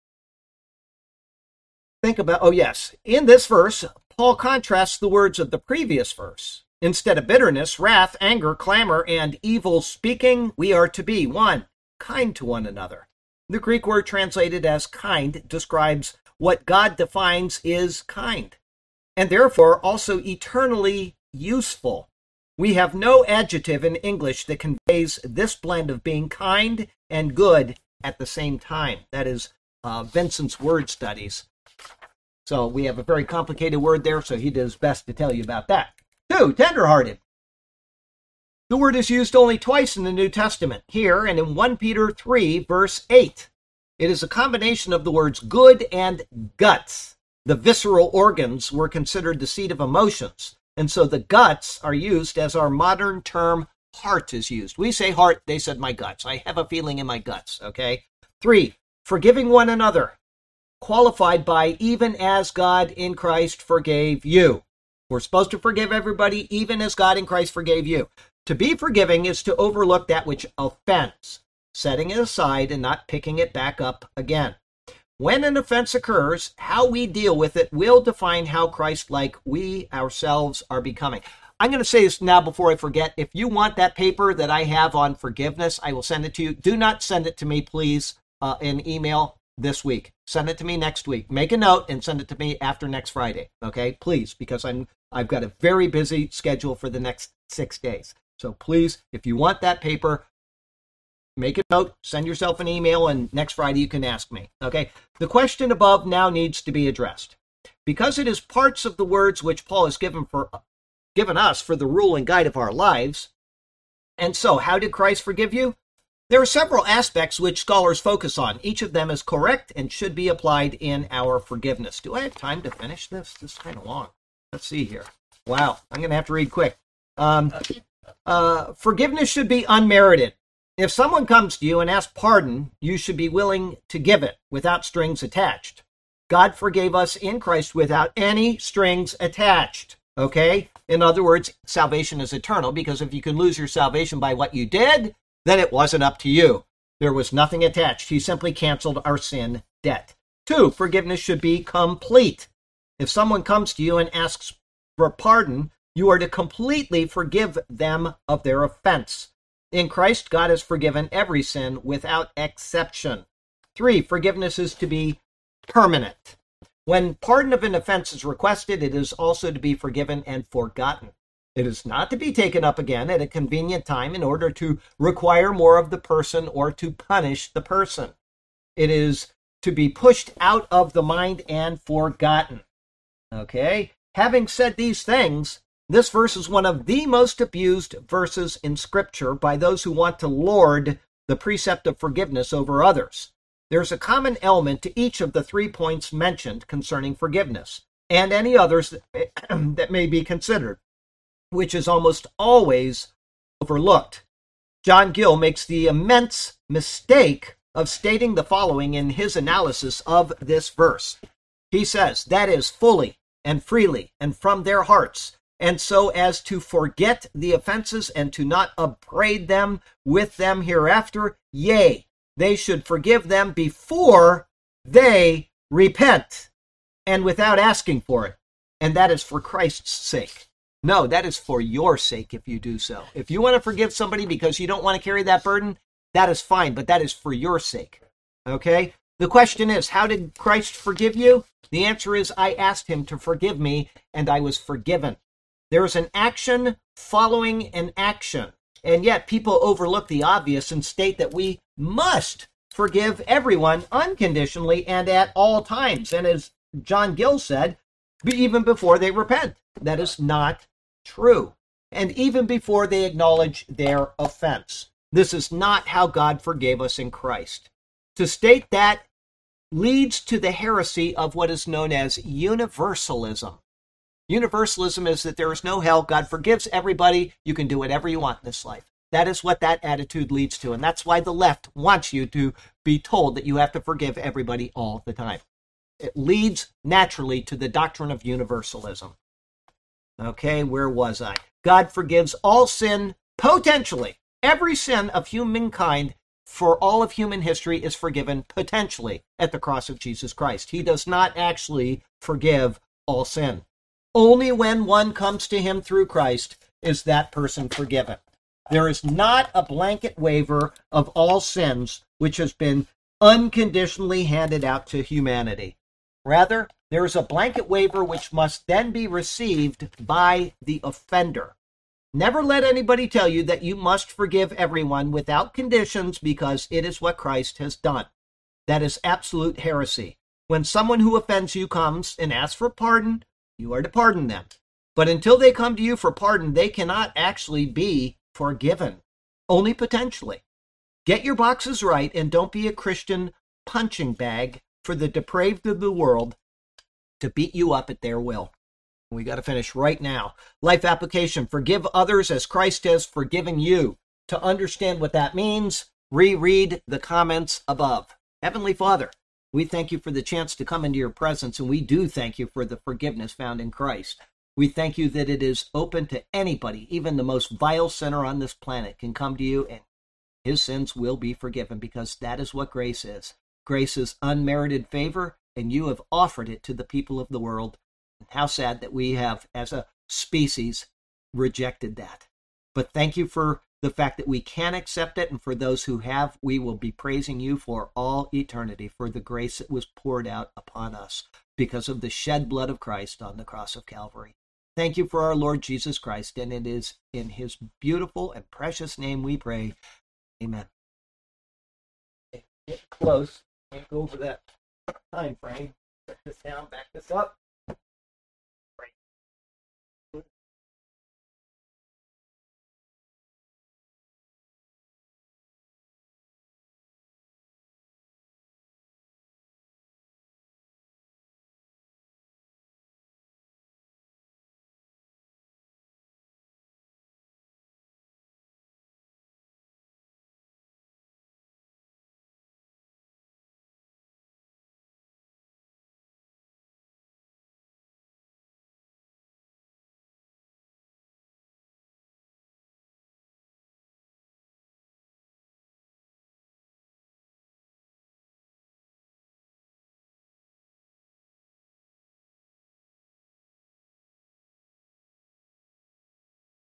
Think about, in this verse, Paul contrasts the words of the previous verse. Instead of bitterness, wrath, anger, clamor, and evil speaking, we are to be, 1, kind to one another. The Greek word translated as kind describes what God defines is kind, and therefore also eternally useful. We have no adjective in English that conveys this blend of being kind and good at the same time. That is Vincent's word studies. So we have a very complicated word there, so he did his best to tell you about that. 2, tenderhearted. The word is used only twice in the New Testament, here and in 1 Peter 3, verse 8. It is a combination of the words good and guts. The visceral organs were considered the seat of emotions, and so the guts are used as our modern term heart is used. We say heart, they said my guts. I have a feeling in my guts, okay? 3, forgiving one another, qualified by even as God in Christ forgave you. We're supposed to forgive everybody even as God in Christ forgave you. To be forgiving is to overlook that which offends, setting it aside and not picking it back up again. When an offense occurs, how we deal with it will define how Christ-like we ourselves are becoming. I'm going to say this now before I forget. If you want that paper that I have on forgiveness, I will send it to you. Do not send it to me, please, in email this week. Send it to me next week. Make a note and send it to me after next Friday, okay? Please, because I've got a very busy schedule for the next 6 days. So please, if you want that paper, make a note, send yourself an email, and next Friday you can ask me, okay? The question above now needs to be addressed. Because it is parts of the words which Paul has given us for the rule and guide of our lives. And so, how did Christ forgive you? There are several aspects which scholars focus on. Each of them is correct and should be applied in our forgiveness. Do I have time to finish this? This is kind of long. Let's see here. Wow, I'm going to have to read quick. Forgiveness should be unmerited. If someone comes to you and asks pardon, you should be willing to give it without strings attached. God forgave us in Christ without any strings attached. Okay? In other words, salvation is eternal, because if you can lose your salvation by what you did, then it wasn't up to you. There was nothing attached. He simply canceled our sin debt. 2, forgiveness should be complete. If someone comes to you and asks for pardon, you are to completely forgive them of their offense. In Christ, God has forgiven every sin without exception. 3, forgiveness is to be permanent. When pardon of an offense is requested, it is also to be forgiven and forgotten. It is not to be taken up again at a convenient time in order to require more of the person or to punish the person. It is to be pushed out of the mind and forgotten. Okay? Having said these things, this verse is one of the most abused verses in Scripture by those who want to lord the precept of forgiveness over others. There's a common element to each of the 3 points mentioned concerning forgiveness, and any others that may be considered, which is almost always overlooked. John Gill makes the immense mistake of stating the following in his analysis of this verse. He says, that is, fully and freely and from their hearts, and so as to forget the offenses and to not upbraid them with them hereafter, yea, they should forgive them before they repent, and without asking for it. And that is for Christ's sake. No, that is for your sake if you do so. If you want to forgive somebody because you don't want to carry that burden, that is fine, but that is for your sake. Okay? The question is, how did Christ forgive you? The answer is, I asked him to forgive me, and I was forgiven. There is an action following an action. And yet people overlook the obvious and state that we must forgive everyone unconditionally and at all times. And as John Gill said, even before they repent. That is not true. And even before they acknowledge their offense. This is not how God forgave us in Christ. To state that leads to the heresy of what is known as universalism. Universalism is that there is no hell. God forgives everybody. You can do whatever you want in this life. That is what that attitude leads to. And that's why the left wants you to be told that you have to forgive everybody all the time. It leads naturally to the doctrine of universalism. Okay, where was I? God forgives all sin potentially. Every sin of humankind for all of human history is forgiven potentially at the cross of Jesus Christ. He does not actually forgive all sin. Only when one comes to him through Christ is that person forgiven. There is not a blanket waiver of all sins which has been unconditionally handed out to humanity. Rather, there is a blanket waiver which must then be received by the offender. Never let anybody tell you that you must forgive everyone without conditions because it is what Christ has done. That is absolute heresy. When someone who offends you comes and asks for pardon, you are to pardon them. But until they come to you for pardon, they cannot actually be forgiven. Only potentially. Get your boxes right and don't be a Christian punching bag for the depraved of the world to beat you up at their will. We got to finish right now. Life application: forgive others as Christ has forgiven you. To understand what that means, reread the comments above. Heavenly Father, we thank you for the chance to come into your presence, and we do thank you for the forgiveness found in Christ. We thank you that it is open to anybody, even the most vile sinner on this planet can come to you, and his sins will be forgiven, because that is what grace is. Grace is unmerited favor, and you have offered it to the people of the world. And how sad that we have, as a species, rejected that. But thank you for the fact that we can accept it, and for those who have, we will be praising you for all eternity for the grace that was poured out upon us because of the shed blood of Christ on the cross of Calvary. Thank you for our Lord Jesus Christ, and it is in his beautiful and precious name we pray. Amen. Get close. Can't go over that time frame. Back this down, back this up.